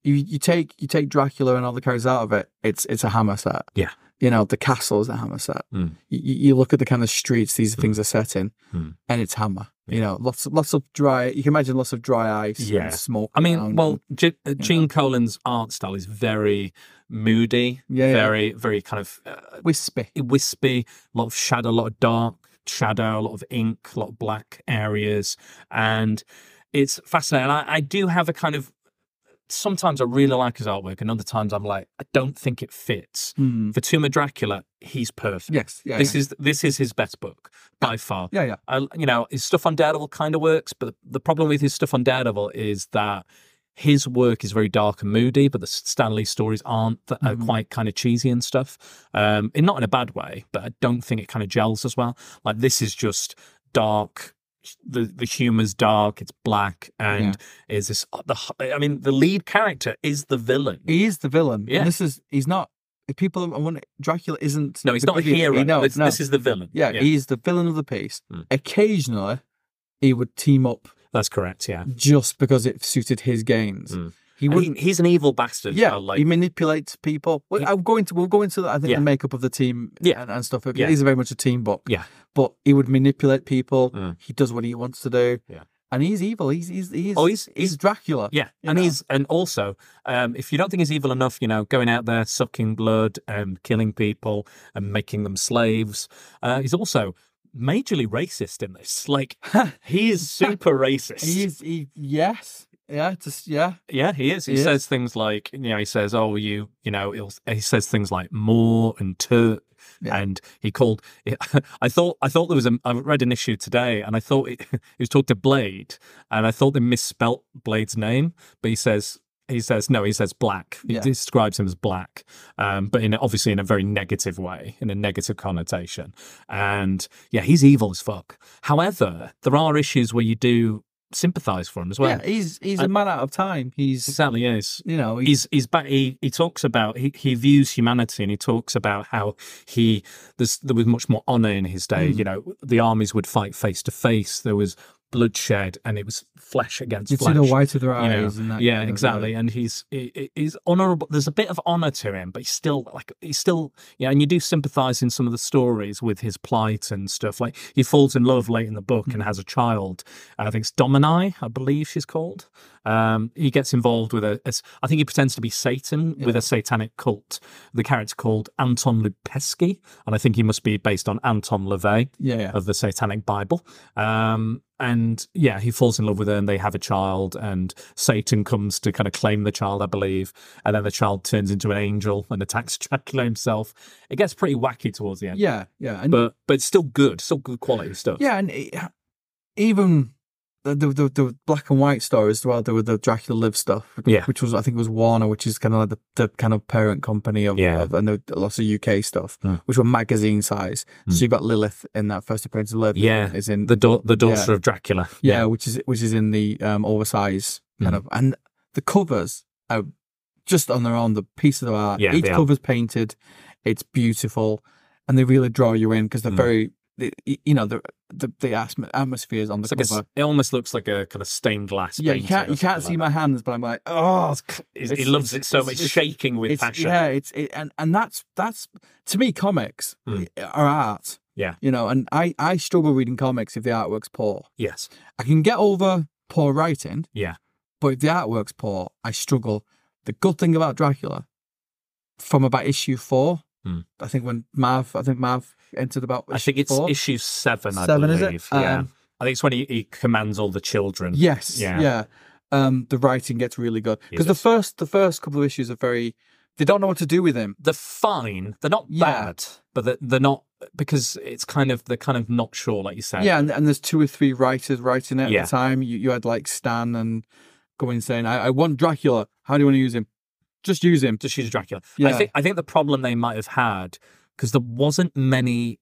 you take Dracula and all the characters out of it, it's a Hammer set. Yeah. You know, the castle is a Hammer set. You look at the kind of streets these things are set in, and it's Hammer. You know, lots of dry. You can imagine lots of dry ice and smoke. I mean, well, Gene Colan's art style is very moody, very kind of wispy, a lot of shadow, a lot of dark shadow, a lot of ink, a lot of black areas, and it's fascinating. I do have a kind of. Sometimes I really like his artwork, and other times I'm like, I don't think it fits. For Tomb of Dracula, he's perfect. Yes, this is his best book by far. Yeah. You know, his stuff on Daredevil kind of works, but the problem with his stuff on Daredevil is that his work is very dark and moody, but the Stan Lee stories aren't are quite kind of cheesy and stuff. Not in a bad way, but I don't think it kind of gels as well. Like this is just dark. The humor's dark, it's black, and is this I mean, the lead character is the villain. He is the villain. Yeah. And he's not. If people want Dracula isn't. No, he's not a hero. No, this is the villain. Yeah, he's the villain of the piece. Occasionally, he would team up. That's correct. Yeah, just because it suited his gains. He's an evil bastard. Yeah, well, like, he manipulates people. We'll go into that. I think the makeup of the team and stuff. Yeah. He's very much a team book. Yeah, but he would manipulate people. He does what he wants to do. Yeah, and he's evil. He's Dracula. Yeah, and also if you don't think he's evil enough, you know, going out there sucking blood and killing people and making them slaves, he's also majorly racist in this. Like he is super racist. Yes. Yeah, Yeah, he is. He says things like, you know, he says, "Oh, he says things like more and to." Yeah. And he called. I thought there was I read an issue today, and I thought he was talking to Blade, and I thought they misspelt Blade's name, but he says black. He describes him as black, but obviously in a very negative way, in a negative connotation. And yeah, he's evil as fuck. However, there are issues where you do sympathize for him as well. Yeah, he's a man out of time. He's exactly is. You know, he's back. He talks about he views humanity, and he talks about how there was much more honor in his day. You know, the armies would fight face to face. There was bloodshed, and it was flesh against flesh. You see the white of their eyes. You know? And that yeah, exactly. And he's honorable. There's a bit of honor to him, but he's still. And you do sympathize in some of the stories with his plight and stuff. Like he falls in love late in the book and has a child. I think it's Domini, I believe she's called. He gets involved with I think he pretends to be Satan with a satanic cult. The character called Anton Lubezki, and I think he must be based on Anton LaVey of the Satanic Bible. And yeah, he falls in love with her and they have a child, and Satan comes to kind of claim the child, I believe. And then the child turns into an angel and attacks Dracula himself. It gets pretty wacky towards the end. Yeah, yeah. But it's still good quality stuff. Yeah, and even the black and white stories as well, there were the Dracula Live stuff, which was, I think it was Warner, which is kind of like the kind of parent company of and lots of UK stuff, which were magazine size. So you've got Lilith in that first appearance of Lilith. Yeah, is in the daughter of Dracula. Yeah, which is in the oversize kind of, and the covers are just on their own, the piece of art. Each cover's painted, it's beautiful, and they really draw you in because they're very. The atmospheres on the cover. It almost looks like a kind of stained glass. Yeah, you can't see my hands, but I'm like, oh, he loves it so much, shaking with passion. Yeah, and that's to me, comics are art. Yeah, you know, and I struggle reading comics if the artwork's poor. Yes, I can get over poor writing. Yeah, but if the artwork's poor, I struggle. The good thing about Dracula, from about issue 4. I think Marv entered about issue 4. I think it's issue 7, I believe. Is it? Yeah. I think it's when he commands all the children. Yes. Yeah. The writing gets really good. Because the first couple of issues are very... They don't know what to do with him. They're fine. They're not bad, but they're not... Because they're kind of not sure, like you said. Yeah, and there's 2 or 3 writers writing it at the time. You had like Stan and going saying, I want Dracula. How do you want to use him? Just use him. Just use Dracula. Yeah. I think the problem they might have had, because there wasn't many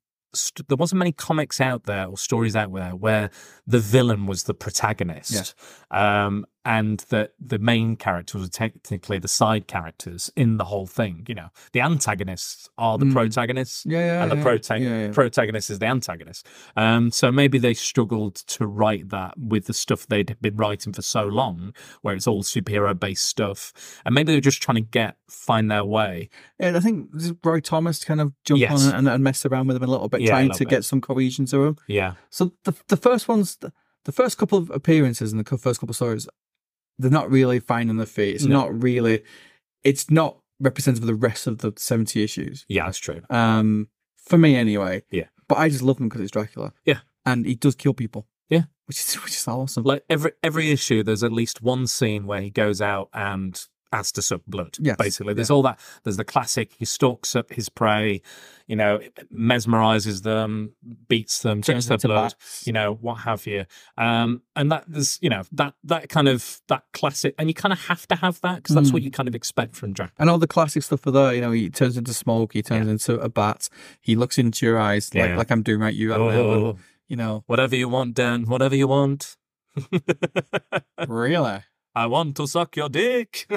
comics out there or stories out there where the villain was the protagonist. Yeah. and that the main characters were technically the side characters in the whole thing. You know, the antagonists are the protagonists, and the protagonist is the antagonist. So maybe they struggled to write that with the stuff they'd been writing for so long, where it's all superhero-based stuff, and maybe they're just trying to find their way. And I think Roy Thomas kind of jumped on and messed around with him a little bit, trying to get some cohesion to him. Yeah. So the first ones, the first couple of appearances and the first couple of stories, they're not really finding their feet. It's not really, it's not representative of the rest of the 70 issues. Yeah, that's true. For me anyway. Yeah. But I just love him because it's Dracula. Yeah. And he does kill people. Yeah. Which is awesome. Like every issue, there's at least one scene where he goes out and has to suck blood. Yes. Basically, there's all that. There's the classic. He stalks up his prey, you know, mesmerizes them, beats them, drinks their blood, you know, what have you. And that there's, you know, that kind of that classic, and you kind of have to have that because that's what you kind of expect from Dracula. And all the classic stuff are there. You know, he turns into smoke. He turns into a bat. He looks into your eyes like I'm doing right. You know, whatever you want, Dan. Whatever you want. Really? I want to suck your dick.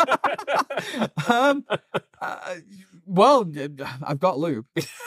Well, I've got lube.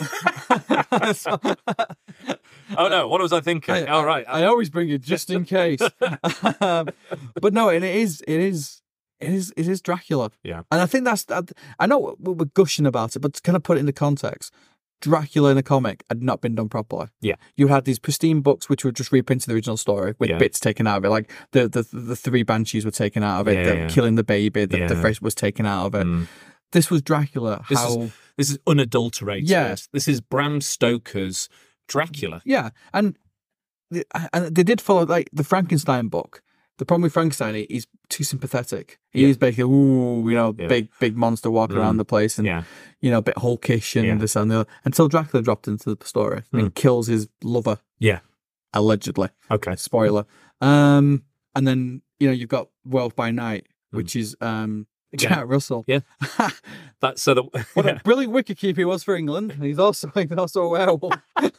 Oh no, what was I thinking? All right. I always bring it just in case. But no, and it is Dracula. Yeah. And I think I know we're gushing about it, but to kind of put it into context, Dracula in a comic had not been done properly. Yeah. You had these pristine books which were just reprinted the original story with bits taken out of it. Like the three banshees were taken out of it, killing the baby, the fresh was taken out of it. This was Dracula. This is unadulterated. Yeah. This is Bram Stoker's Dracula. Yeah. And they did follow like the Frankenstein book. The problem with Frankenstein, he's too sympathetic. He is basically, big monster walking around the place and, you know, a bit hulkish and this and the other. Until Dracula dropped into the story and kills his lover. Yeah. Allegedly. Okay. Spoiler. And then, you know, you've got Werewolf by Night, which is Jack Russell. Yeah. That's so the what a brilliant wicketkeeper he was for England. He's also a werewolf.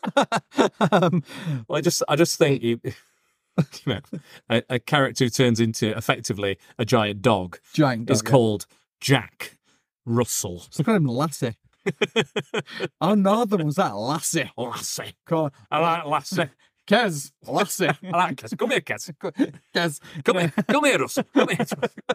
Well, I just think you know, a character who turns into effectively a giant dog is called Jack Russell. So call him Lassie. Oh no, there was that Lassie. Lassie. God. I like Lassie. Kez, Lassie. I like Kez. Come here, Kez. Kez. Come here, Russell. Come here.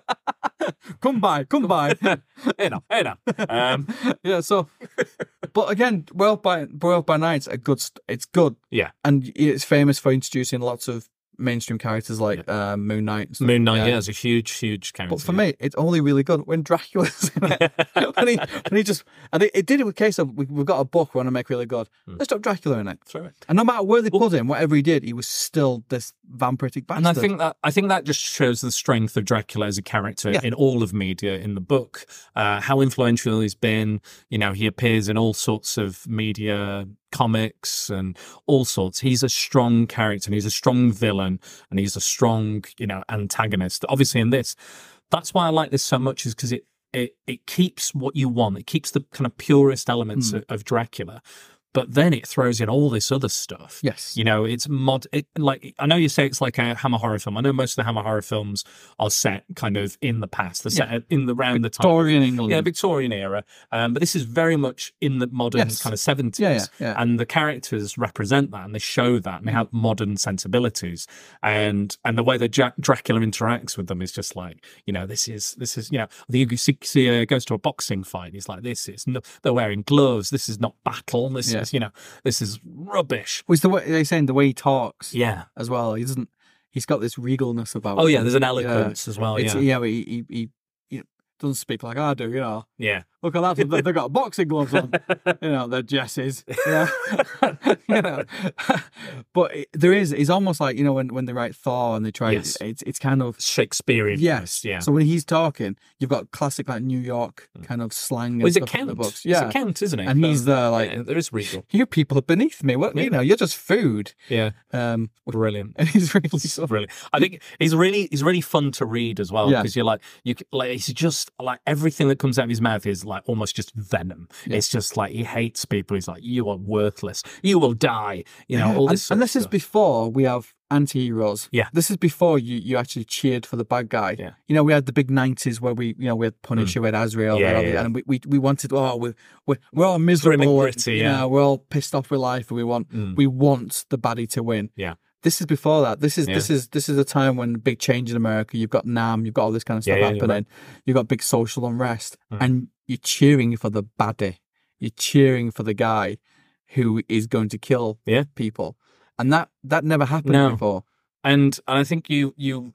Come by. Hey now. Yeah, so, but again, Werewolf by Night's it's good. Yeah. And it's famous for introducing lots of mainstream characters like Moon Knight. Moon Knight, is a huge character. But for me, it's only really good when Dracula's in it. when he just, and it did it with case of, we've got a book we want to make really good. Let's drop Dracula in it. That's right. And no matter where they put him, whatever he did, he was still this vampiric bastard. And I think that just shows the strength of Dracula as a character in all of media in the book. How influential he's been. You know, he appears in all sorts of media, comics and all sorts. He's a strong character and he's a strong villain and he's a strong, you know, antagonist. Obviously in this, that's why I like this so much, is because it keeps what you want. It keeps the kind of purest elements of Dracula. But then it throws in all this other stuff. Yes. You know, it's like, I know you say it's like a Hammer horror film. I know most of the Hammer horror films are set kind of in the past. They're set around the time. Victorian England. Yeah, Victorian era. But this is very much in the modern kind of 70s. Yeah. And the characters represent that and they show that and they have modern sensibilities. And the way that Dracula interacts with them is just like, you know, this is, you know, you see goes to a boxing fight. He's like, they're wearing gloves. This is not battle. This is, you know, this is rubbish. Well, it's the way they're saying, the way he talks. Yeah. As well. He's got this regalness about him. Oh, yeah. him. There's an eloquence as well. He doesn't speak like I do, you know. Yeah. Look at that. They've got boxing gloves on. You know, they're Jesses. Yeah. You know. But he's almost like, you know, when they write Thor and they try, it's kind of Shakespearean. Yes. Yeah. So when he's talking, you've got classic like New York kind of slang. Well, he's a Kent. Count. Books. Yeah. He's a Count, isn't he? And he's there like, there is regal. You people are beneath me. What, you know, you're just food. Yeah. Brilliant. And he's really brilliant. I think he's really fun to read as well, because you're he's just like everything that comes out of his mouth is like almost just venom. It's just like he hates people. He's like, you are worthless. You will die. You know, all this. And this is before we have anti-heroes. Yeah. This is before you actually cheered for the bad guy. Yeah. You know, we had the big 90s where we had Punisher, we had Azrael, and we wanted, we're all miserable, gritty, we're all pissed off with life, and we want the baddie to win. Yeah. This is before that. This is a time when big change in America. You've got NAM, you've got all this kind of stuff happening. Right. You've got big social unrest, and you're cheering for the baddie. You're cheering for the guy who is going to kill people, and that never happened before. And I think you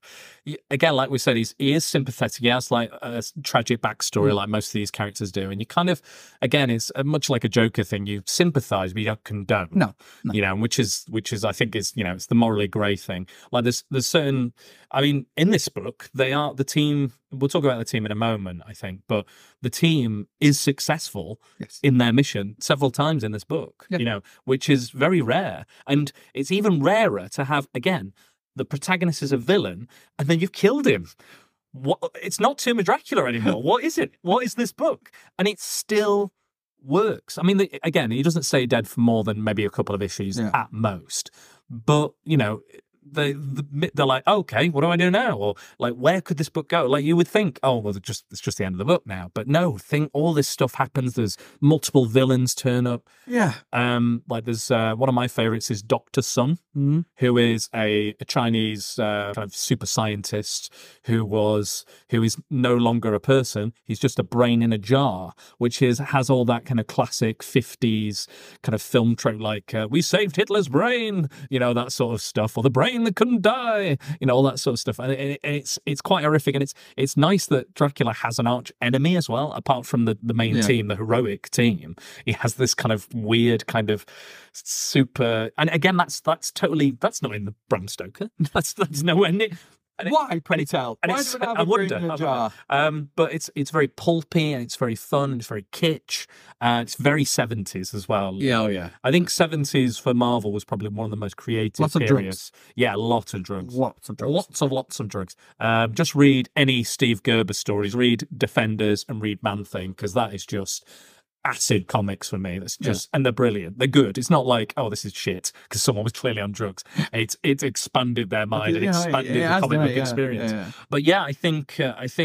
again, like we said, he is sympathetic. He has like a tragic backstory, like most of these characters do. And you kind of, again, it's much like a Joker thing. You sympathise, but you don't condone. No. You know, which is I think is, you know, it's the morally grey thing. Like there's certain, I mean, in this book, they are the team. We'll talk about the team in a moment, I think, but the team is successful in their mission several times in this book. You know, which is very rare, and it's even rarer to have again. The protagonist is a villain, and then you've killed him. What? It's not Tomb of Dracula anymore. What is it? What is this book? And it still works. I mean, again, he doesn't stay dead for more than maybe a couple of issues at most. But, you know, they're like, okay, what do I do now? Or like, where could this book go? Like you would think, oh, well, it's just the end of the book now. But no, all this stuff happens. There's multiple villains turn up. Yeah. Like there's one of my favorites is Dr. Sun, who is a Chinese kind of super scientist who is no longer a person. He's just a brain in a jar, which has all that kind of classic 50s kind of film trope, like we saved Hitler's brain, you know, that sort of stuff, or the brain that couldn't die, you know, all that sort of stuff. And it's quite horrific, and it's nice that Dracula has an arch enemy as well, apart from the main team, the heroic team. He has this kind of weird kind of super, and again, that's not in the Bram Stoker. That's nowhere near. Why, pray tell? Why do we have a brain in a jar? But it's very pulpy, and it's very fun, and it's very kitsch. It's very 70s as well. Yeah, oh yeah. I think 70s for Marvel was probably one of the most creative lots periods. Of drugs. Yeah, lots of drugs. Lots of drugs. Just read any Steve Gerber stories. Read Defenders and read Man-Thing, because that is just acid comics for me. That's just, and they're brilliant. They're good. It's not like, oh, this is shit because someone was clearly on drugs. It's expanded their mind and expanded the comic book experience. Yeah. But yeah, I think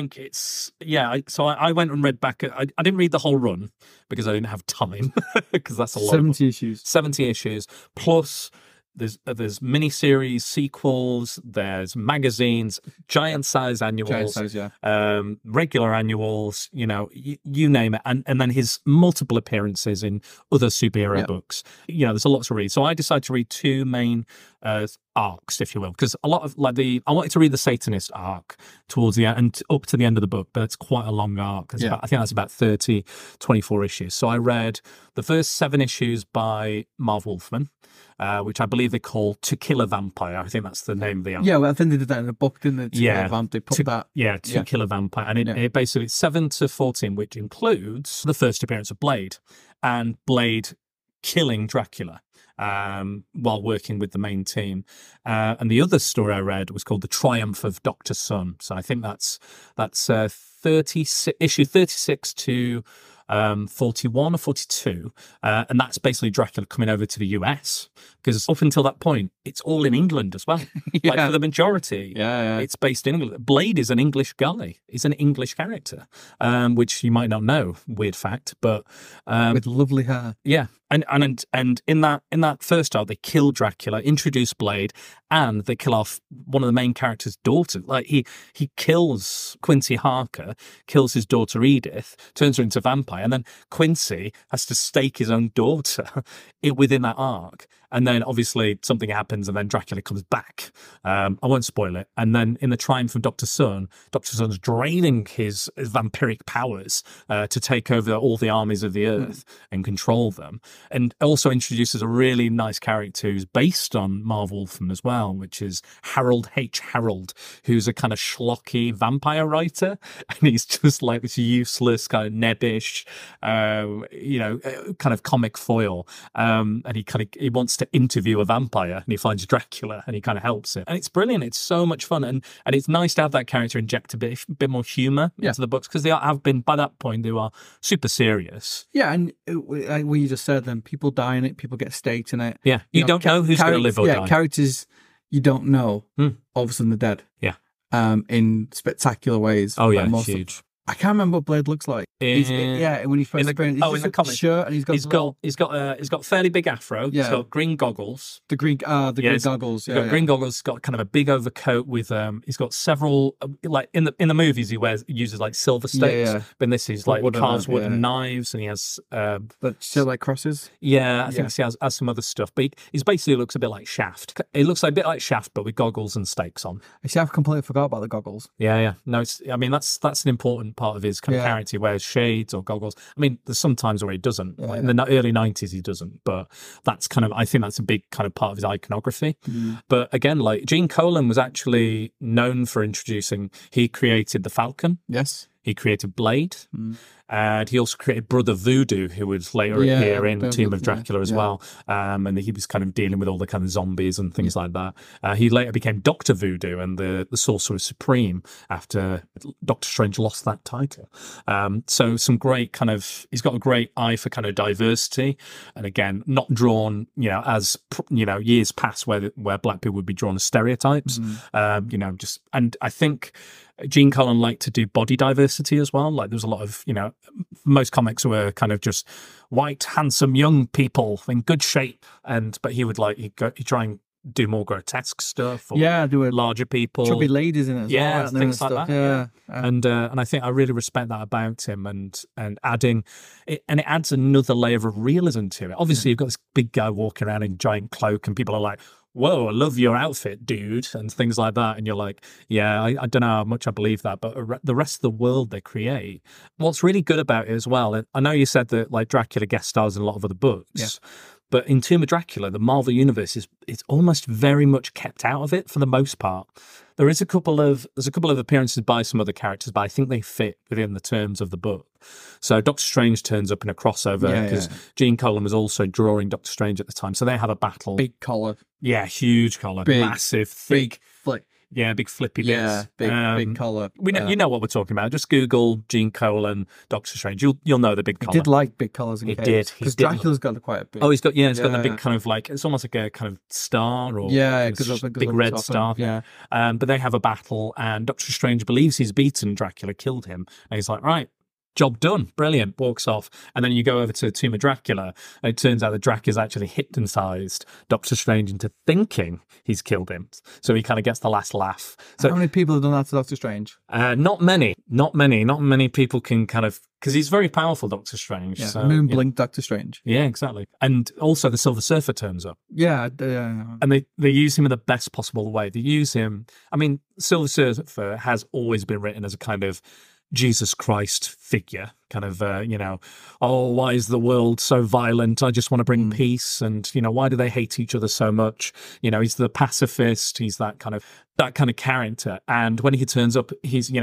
it's So I went and read back. I didn't read the whole run because I didn't have time because that's a lot. 70 issues. 70 issues plus. There's miniseries, sequels, there's magazines, giant size annuals, regular annuals, you know, you name it, and then his multiple appearances in other superhero books. You know, there's a lot to read. So I decided to read two main arcs, if you will, because a lot of I wanted to read the Satanist arc towards the end and up to the end of the book, but it's quite a long arc. I think that's about 24 issues. So I read the first 7 issues by Marv Wolfman, which I believe they call To Kill a Vampire. I think that's the name of the arc. Yeah, well, I think they did that in the book, didn't they? They put that. Yeah, To Kill a Vampire. And it basically, it's 7 to 14, which includes the first appearance of Blade, and Blade killing Dracula while working with the main team. And the other story I read was called The Triumph of Dr. Sun. So I think that's issue 36 to 41 or 42, and that's basically Dracula coming over to the US, because up until that point it's all in England as well. Like for the majority, it's based in England. Blade is an English guy. He's an English character, which you might not know. Weird fact, but with lovely hair. Yeah, and in that first arc, they kill Dracula, introduce Blade, and they kill off one of the main character's daughters. Like he kills Quincy Harker, kills his daughter Edith, turns her into a vampire, and then Quincy has to stake his own daughter within that arc. And then obviously something happens, and then Dracula comes back. I won't spoil it. And then in the Triumph of Dr. Sun's draining his vampiric powers to take over all the armies of the earth and control them. And also introduces a really nice character who's based on Marv Wolfman as well, which is Harold H. Harold, who's a kind of schlocky vampire writer. And he's just like this useless, kind of nebbish, kind of comic foil. And he wants to interview a vampire, and he finds Dracula, and he kind of helps it. And it's brilliant. It's so much fun. And it's nice to have that character inject a bit more humor into the books, because they have been, by that point, they are super serious. Yeah, and like what you just said, then people die in it, people get staked in it. Yeah, you don't know who's going to live or die. Characters you don't know, Hmm. all of a sudden they're dead. Yeah. In spectacular ways. Oh yeah, Like most of- huge. I can't remember what Blade looks like. Yeah, when he first appeared, he's in just the a comics. shirt and he's got He's got a fairly big afro. Yeah. He's got green goggles. the green green goggles. He's got green goggles. He's got kind of a big overcoat with he's got several like in the movies he uses like silver stakes. yeah. But in this he's like Wooden carves knife, wooden yeah. knives, and he has But still like crosses. I think he has some other stuff. But he's basically looks a bit like Shaft. It looks like a bit like Shaft, but with goggles and stakes on. Actually, I've completely forgot about the goggles. Yeah. No, I mean that's an important part of his kind of character. He wears shades or goggles. I mean, there's some times where he doesn't. Like in the early 90s, he doesn't. But that's kind of, I think that's a big kind of part of his iconography. But again, like Gene Colan was actually known for he created the Falcon. Yes. He created Blade. And he also created Brother Voodoo, who would later appear in Tomb of Dracula as well. And he was kind of dealing with all the kind of zombies and things like that. He later became Dr. Voodoo and the Sorcerer Supreme after Doctor Strange lost that title. So some great kind of, he's got a great eye for kind of diversity. And again, not drawn, as, years pass where black people would be drawn as stereotypes. And I think Gene Colan liked to do body diversity as well. Like there's a lot of, most comics were kind of just white, handsome, young people in good shape. But he would he'd try and do more grotesque stuff. Or do it. Larger people. Chubby ladies in it as well. Things like that. Yeah. And I think I really respect that about him and adding it, and it adds another layer of realism to it. Obviously, you've got this big guy walking around in a giant cloak and people are like, whoa, I love your outfit, dude, and things like that. And you're like, yeah, I don't know how much I believe that, but the rest of the world they create, what's really good about it as well, and I know you said that like Dracula guest stars in a lot of other books, but in Tomb of Dracula, the Marvel Universe is almost very much kept out of it for the most part. There's a couple of appearances by some other characters, but I think they fit within the terms of the book. So Doctor Strange turns up in a crossover because Gene Colan was also drawing Doctor Strange at the time. So they have a battle. Big collar. Yeah, huge collar. Big, massive, thick. Big flick. Yeah, big flippy bits. Yeah, big collar. We know, you know what we're talking about. Just Google Gene Colan, Doctor Strange. You'll know the big collar. He did like big collars. He did. Because Dracula's got quite a big. Oh, he's got the big kind of like, it's almost like a kind of star or big red star. Yeah. But they have a battle and Doctor Strange believes he's beaten Dracula, killed him. And he's like, right, job done, brilliant, walks off. And then you go over to Tomb of Dracula, and it turns out that Dracula's actually hypnotized Doctor Strange into thinking he's killed him. So he kind of gets the last laugh. So how many people have done that to Doctor Strange? Not many. Not many people can kind of, because he's very powerful, Doctor Strange. Yeah, so, Moon Blink Doctor Strange. Yeah, exactly. And also the Silver Surfer turns up. Yeah. And they use him in the best possible way. They use him, I mean, Silver Surfer has always been written as a kind of Jesus Christ figure, kind of, oh, why is the world so violent? I just want to bring peace. And, why do they hate each other so much? He's the pacifist. He's that kind of character. And when he turns up, he's,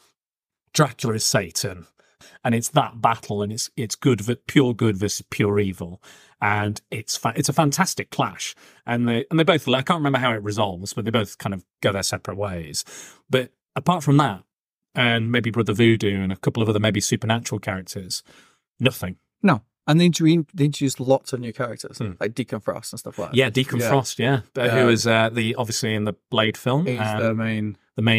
Dracula is Satan. And it's that battle, and it's pure good versus pure evil. And it's a fantastic clash. And they both, I can't remember how it resolves, but they both kind of go their separate ways. But apart from that, and maybe Brother Voodoo and a couple of other maybe supernatural characters, nothing. No. And they introduced lots of new characters, like Deacon Frost and stuff like that. Yeah, Deacon Frost, who was obviously in the Blade film. He's the main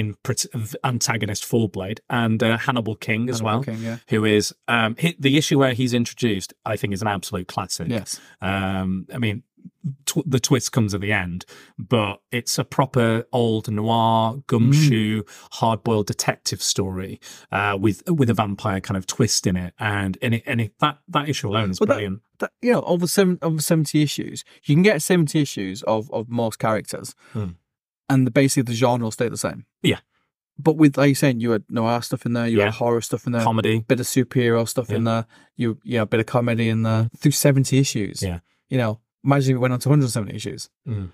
antagonist for Blade, and Hannibal King as well, King, who is the issue where he's introduced, I think, is an absolute classic. Yes. I mean, the twist comes at the end, but it's a proper old noir, gumshoe, hard-boiled detective story with a vampire kind of twist in it, and that issue alone is brilliant. Over 70 issues, you can get 70 issues of most characters, and basically the genre will stay the same. Yeah. But with, like you're saying, you had noir stuff in there, you had horror stuff in there, comedy, bit of superhero stuff in there, a bit of comedy in there through 70 issues. Yeah. Imagine if it went on to 170 issues.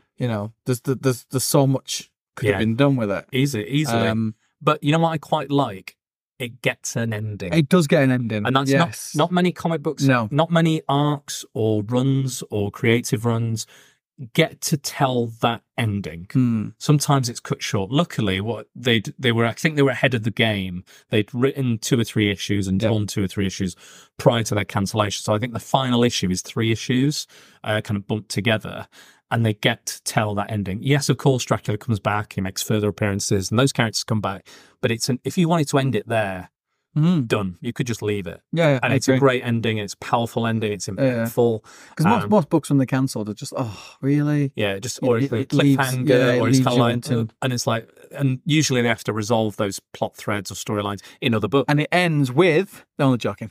There's so much could have been done with it. Easily. But you know what I quite like? It gets an ending. It does get an ending. And that's not many comic books, not many arcs or runs or creative runs get to tell that ending. Sometimes it's cut short. Luckily, what they were, I think they were ahead of the game. They'd written 2 or 3 issues and done 2 or 3 issues prior to their cancellation. So I think the final issue is 3 issues, kind of bumped together. And they get to tell that ending. Yes, of course, Dracula comes back. He makes further appearances, and those characters come back. But if you wanted to end it there, done. You could just leave it. Yeah, and it's a great ending. It's a powerful ending. It's impactful. Because most books when they're cancelled are just, oh, really? Yeah, just or it's a cliffhanger, or it's kind of like, and it's like, and usually they have to resolve those plot threads or storylines in other books. And it ends with, no, I'm joking.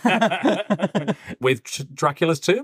With Dracula's tomb?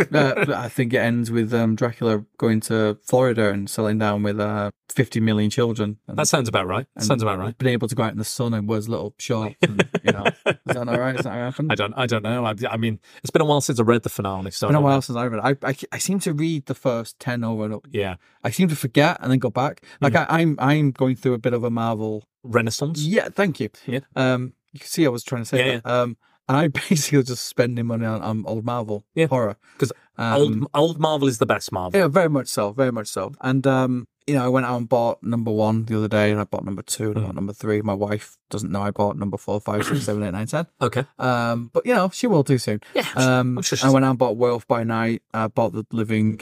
I think it ends with Dracula going to Florida and settling down with 50 million children. That sounds about right. Sounds about right. Been able to go out in the sun and wears little shorts. And, is that all right? Is that how it happened? I don't know. I mean, it's been a while since I read the finale. So it's been a while since I read it. I seem to read the first 10 over and over. Yeah. I seem to forget and then go back. Like I'm going through a bit of a Marvel renaissance. Yeah, thank you. Yeah. You can see I was trying to say that. Yeah. And I basically just spending money on old Marvel horror. Because old Marvel is the best Marvel. Yeah, very much so. Very much so. And, I went out and bought number 1 the other day, and I bought number 2, and I bought number 3. My wife doesn't know I bought number 4, 5, 6, 7, 8, 9, 10. Okay. But, she will do soon. Yeah. I'm sure I went out and bought Werewolf by Night. I bought the Living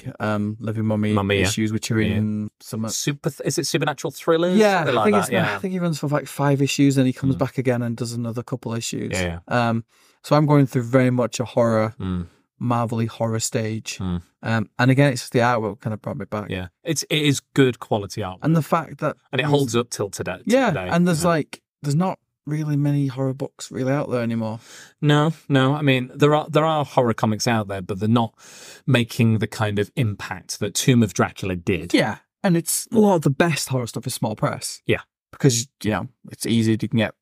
Mummy issues, which are in some... Is it Supernatural Thrillers? Yeah, I think he runs for like 5 issues, and he comes back again and does another couple issues. Yeah. So I'm going through very much a horror... Marvel-y horror stage. And again, it's just the artwork kind of brought me back. Yeah. It is good quality artwork. And the fact that... And it holds up till today. Yeah, and there's not really many horror books really out there anymore. No. I mean, there are horror comics out there, but they're not making the kind of impact that Tomb of Dracula did. Yeah, and it's a lot of the best horror stuff is small press. Yeah. Because, it's easy. You can get...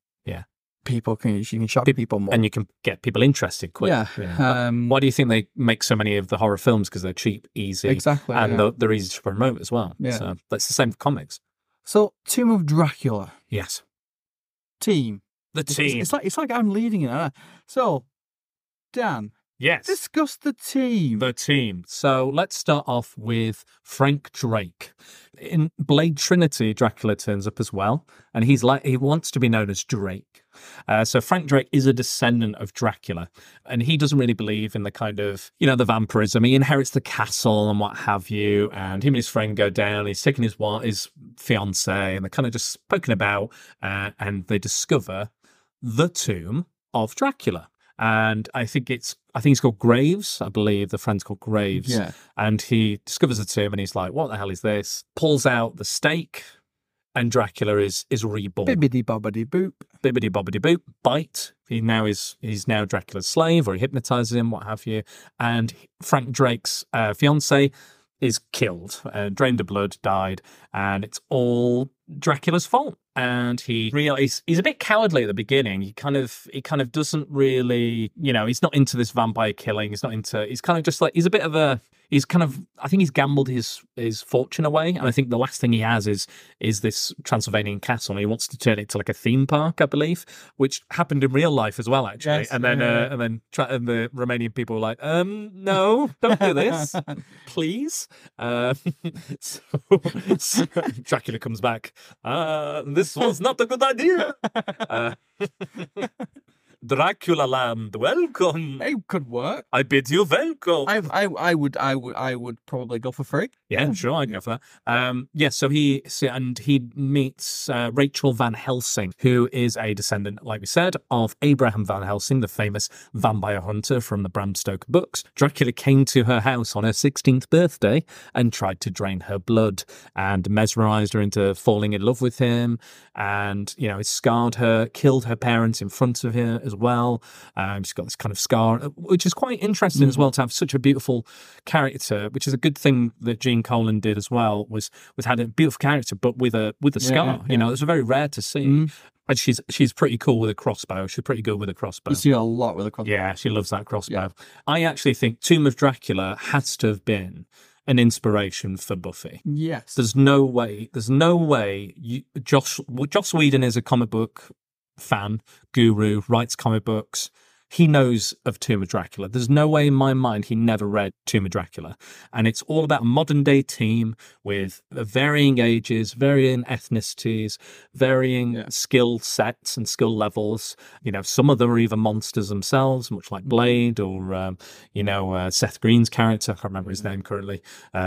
you can shock people more, and you can get people interested quick. Yeah. Why do you think they make so many of the horror films? Because they're cheap, easy, exactly, and they're easy to promote as well. Yeah, so that's the same for comics. So, Tomb of Dracula. Yes. Team. The team. It's like I'm leading it. So, Dan. Yes. Discuss the team. The team. So let's start off with Frank Drake. In Blade Trinity, Dracula turns up as well, and he wants to be known as Drake. So Frank Drake is a descendant of Dracula, and he doesn't really believe in the kind of, the vampirism. He inherits the castle and what have you, and him and his friend go down. He's taking his fiancée, and they're kind of just poking about, and they discover the tomb of Dracula. And I think it's called Graves. I believe the friend's called Graves. Yeah. And he discovers the tomb, and he's like, "What the hell is this?" Pulls out the stake, and Dracula is reborn. Bibbidi bobbidi boop. Bibbidi bobbidi boop. Bite. He's now Dracula's slave, or he hypnotizes him, what have you. And Frank Drake's fiance is killed, drained of blood, died, and it's all Dracula's fault. And he's a bit cowardly at the beginning. He kind of doesn't really, he's not into this vampire killing. He's kind of just like, I think he's gambled his fortune away. And I think the last thing he has is this Transylvanian castle. And he wants to turn it to like a theme park, I believe, which happened in real life as well, actually. Yes, and then the Romanian people were like, no, don't do this, please. So Dracula comes back. This was not a good idea. Dracula land, welcome. It could work. I bid you welcome. I would probably go for free. Yeah, sure, I'd go for that. So he meets Rachel Van Helsing, who is a descendant, like we said, of Abraham Van Helsing, the famous vampire hunter from the Bram Stoker books. Dracula came to her house on her 16th birthday and tried to drain her blood and mesmerized her into falling in love with him. And, it scarred her, killed her parents in front of her as well. She's got this kind of scar, which is quite interesting as well, to have such a beautiful character, which is a good thing that Gene Colan did as well, was had a beautiful character, but with a scar. Yeah. It's very rare to see. And she's pretty cool with a crossbow. She's pretty good with a crossbow. You see a lot with a crossbow. Yeah, she loves that crossbow. Yeah. I actually think Tomb of Dracula has to have been an inspiration for Buffy. Yes. There's no way. Joss Whedon is a comic book fan, guru, writes comic books. he knows of Tomb of Dracula. There's no way in my mind he never read Tomb of Dracula. And it's all about a modern day team with varying ages, varying ethnicities, varying skill sets and skill levels. You know, some of them are even monsters themselves, much like Blade or, Seth Green's character. I can't remember his name currently.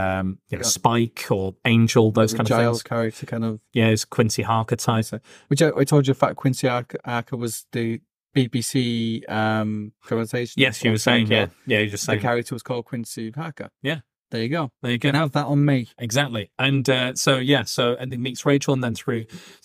Spike or Angel, those kind of Giles things. character kind of. Yeah, it's Quincy Harker type. Which I told you, in fact, Quincy Harker was the BBC conversation. Yes, you were saying, yeah, you're just saying. The character was called Quincy Harker. Yeah. There you go. There you go. You can have that on me. Exactly. And so and he meets Rachel, and then through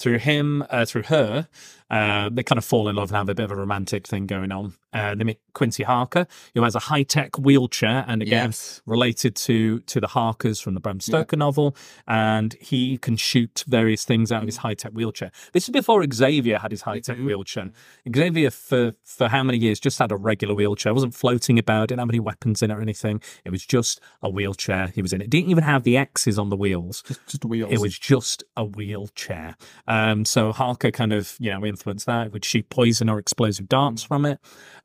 her, they kind of fall in love and have a bit of a romantic thing going on. They meet Quincy Harker, who has a high-tech wheelchair, and again, related to the Harkers from the Bram Stoker novel, and he can shoot various things out of his high-tech wheelchair. This is before Xavier had his high-tech wheelchair. Xavier, for how many years, just had a regular wheelchair. It wasn't floating about, didn't have any weapons in it or anything. It was just a wheelchair he was in. It didn't even have the X's on the wheels. Just wheels. It was just a wheelchair. So Harker kind of, influenced that. It would shoot poison or explosive darts from it.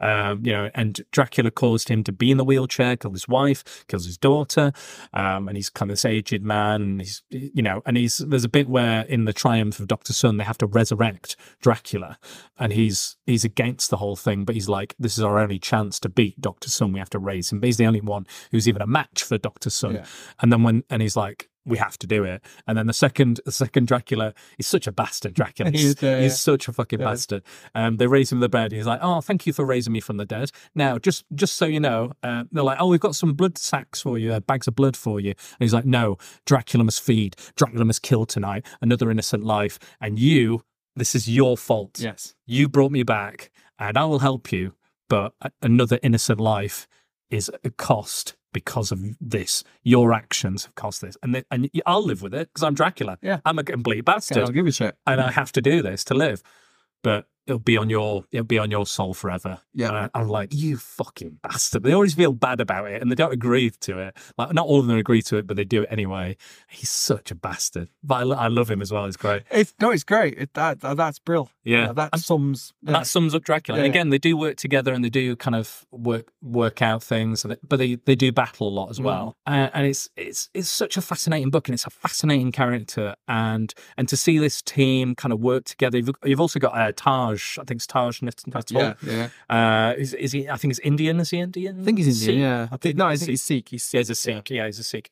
And Dracula caused him to be in the wheelchair, kill his wife, kills his daughter. And he's kind of this aged man. And there's a bit where in the Triumph of Dr. Sun, they have to resurrect Dracula. And he's against the whole thing, but he's like, this is our only chance to beat Dr. Sun. We have to raise him. But he's the only one who's even a match for Dr. Sun. Yeah. And then he's like, we have to do it. And then the second Dracula, he's such a bastard, Dracula. He's such a fucking bastard. They raise him to the bed. He's like, oh, thank you for raising me from the dead. Now, just so you know, they're like, oh, we've got some blood sacks for you, bags of blood for you. And he's like, no, Dracula must feed. Dracula must kill tonight. Another innocent life. And this is your fault. Yes. You brought me back, and I will help you. But another innocent life is a cost. Because of this, your actions have cost this, and I'll live with it because I'm Dracula. Yeah, I'm a complete bastard. I'll give you shit, and I have to do this to live. But it'll be on your soul forever. Yeah, I'm like, you fucking bastard. They always feel bad about it, and they don't agree to it. Like, not all of them agree to it, but they do it anyway. He's such a bastard, but I love him as well. He's great. It's great. That's brilliant. Yeah, that sums up Dracula. Yeah. And again, they do work together, and they do kind of work out things, but they do battle a lot as well. And it's such a fascinating book, and it's a fascinating character, and to see this team kind of work together. You've also got Taj. I think it's Taj Natal. Yeah. Is he? I think he's Indian. Is he Indian? I think he's Indian. Yeah. I think he's Sikh. He's a Sikh. Yeah, he's a Sikh.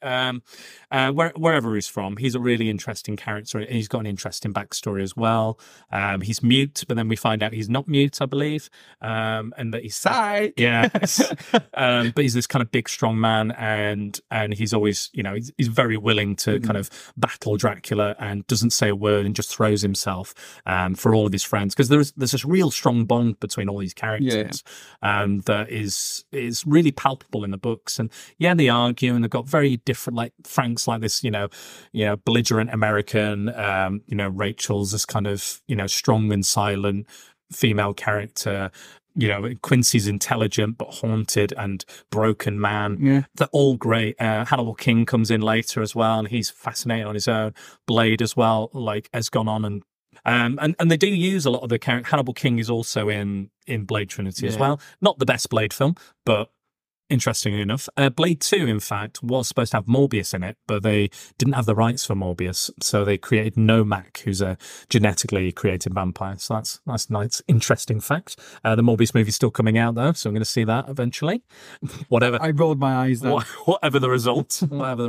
Wherever he's from, he's a really interesting character. He's got an interesting backstory as well. He's mute, but then we find out he's not mute, I believe, and that he's Psych. Yeah. But he's this kind of big, strong man, and he's always, he's very willing to kind of battle Dracula and doesn't say a word and just throws himself for all of his friends, because there's this real strong bond between all these characters that is really palpable in the books. And they argue, and they've got very different, like Frank's like this, belligerent American, Rachel's this kind of, strong and silent female character. Quincy's intelligent but haunted and broken man. Yeah. They're all great. Hannibal King comes in later as well, and he's fascinating on his own. Blade as well, like, has gone on and they do use a lot of the character. Hannibal King is also in Blade Trinity as well. Not the best Blade film, but interestingly enough, Blade 2, in fact, was supposed to have Morbius in it, but they didn't have the rights for Morbius, so they created Nomak, who's a genetically created vampire. So that's nice, interesting fact. The Morbius movie's still coming out, though, so I'm going to see that eventually. Whatever. I rolled my eyes there. Whatever the result.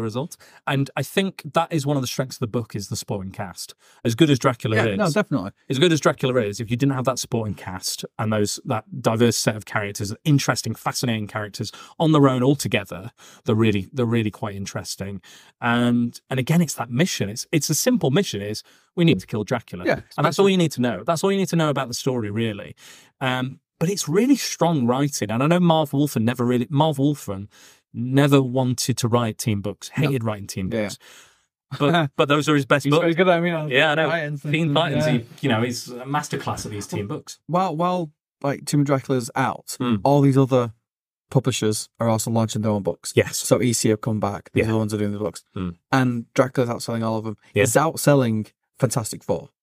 And I think that is one of the strengths of the book, is the supporting cast. As good as Dracula is. No, definitely. As good as Dracula is, if you didn't have that supporting cast and that diverse set of characters, interesting, fascinating characters, on their own altogether, they're really quite interesting. And again, it's that mission. It's a simple mission, is we need to kill Dracula. Yeah, and that's all you need to know. That's all you need to know about the story, really. But it's really strong writing. And I know Marv Wolfman never wanted to write team books, hated writing team books. But those are his best books. He's good. I mean, I know. Teen Titans, he's a masterclass at these team books. While like Tomb of Dracula's out, all these other publishers are also launching their own books. Yes. So EC have come back. These are the ones that are doing the books. And Dracula's outselling all of them. Yeah. It's outselling Fantastic Four.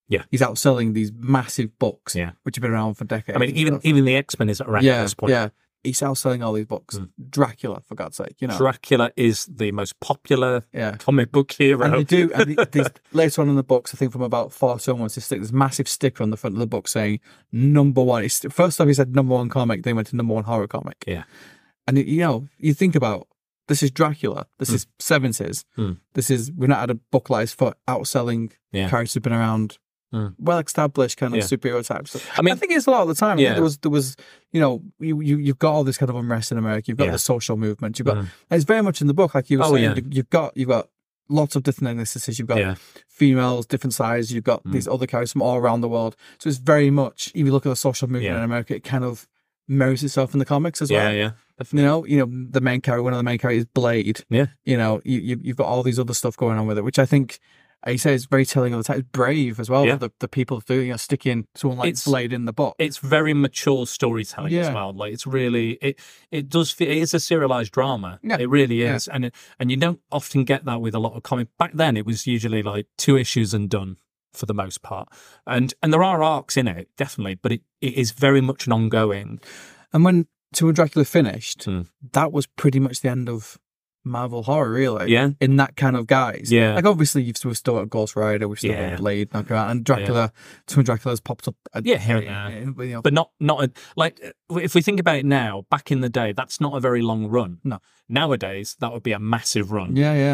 Yeah. He's outselling these massive books, Yeah. which have been around for decades. I mean, even the X-Men is around at this point. Yeah. He's outselling all these books. Dracula, for God's sake, you know. Dracula is the most popular Yeah. comic book hero. And they do, and these, later on in the books, I think from about 40 onwards, they stick this massive sticker on the front of the book saying #1. It's, first off, he said #1 comic, then he went to #1 horror comic. Yeah. And, you know, you think about, this is Dracula, this is 70s, this is, we've not had a book like this for outselling characters who've been around, well-established kind of superhero types. I mean, I think it's a lot of the time. Yeah. There was, you know, you've got all this kind of unrest in America, you've got the social movement, you've got, and it's very much in the book, like you were saying, you've got lots of different ethnicities, you've got females, different sizes, you've got these other characters from all around the world. So it's very much, if you look at the social movement in America, it kind of mirrors itself in the comics as well. Yeah. You know, the main character, one of the main characters is Blade. Yeah. You know, you've got all these other stuff going on with it, which I think, you say, is very telling of the time. It's brave as well for the people doing, you know, sticking someone like Blade in the book. It's very mature storytelling as well. Like, it's really, it does feel, it is a serialized drama. Yeah. It really is. And you don't often get that with a lot of comic. Back then, it was usually like 2 issues and done, for the most part. And there are arcs in it, definitely, but it is very much an ongoing. And when Dracula finished, that was pretty much the end of Marvel horror, really. Yeah. In that kind of guise. Yeah. Like, obviously, we've still got Ghost Rider, we've still got Blade, and Dracula, Tomb of Dracula's popped up. Here and there. You know. But not like, if we think about it now, back in the day, that's not a very long run. No. Nowadays, that would be a massive run.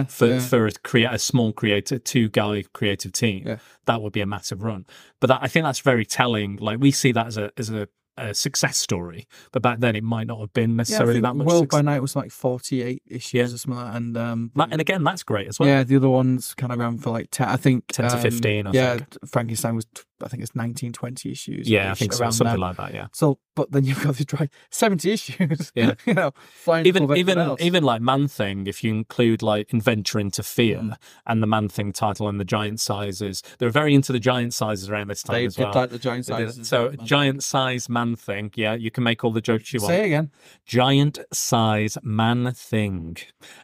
For a small creator, 2-guy creative team. Yeah. That would be a massive run. But I think that's very telling. Like, we see that as a success story, but back then it might not have been necessarily that much. World by Night was like 48 issues or something like that, and again, that's great as well. Yeah, the other ones kind of around for like 10, I think 10 to 15. I think. Frankenstein was, I think it's 19, 20 issues. Yeah, I think so, something like that. Yeah. So, but then you've got the 70 issues. Yeah, you know, flying even like Man-Thing, if you include like Inventor into Fear and the Man-Thing title and the giant sizes, they were very into the giant sizes around this time as well. Like the giant sizes. So giant size Man-Thing, yeah, you can make all the jokes you want. Say it again. Giant size Man-Thing.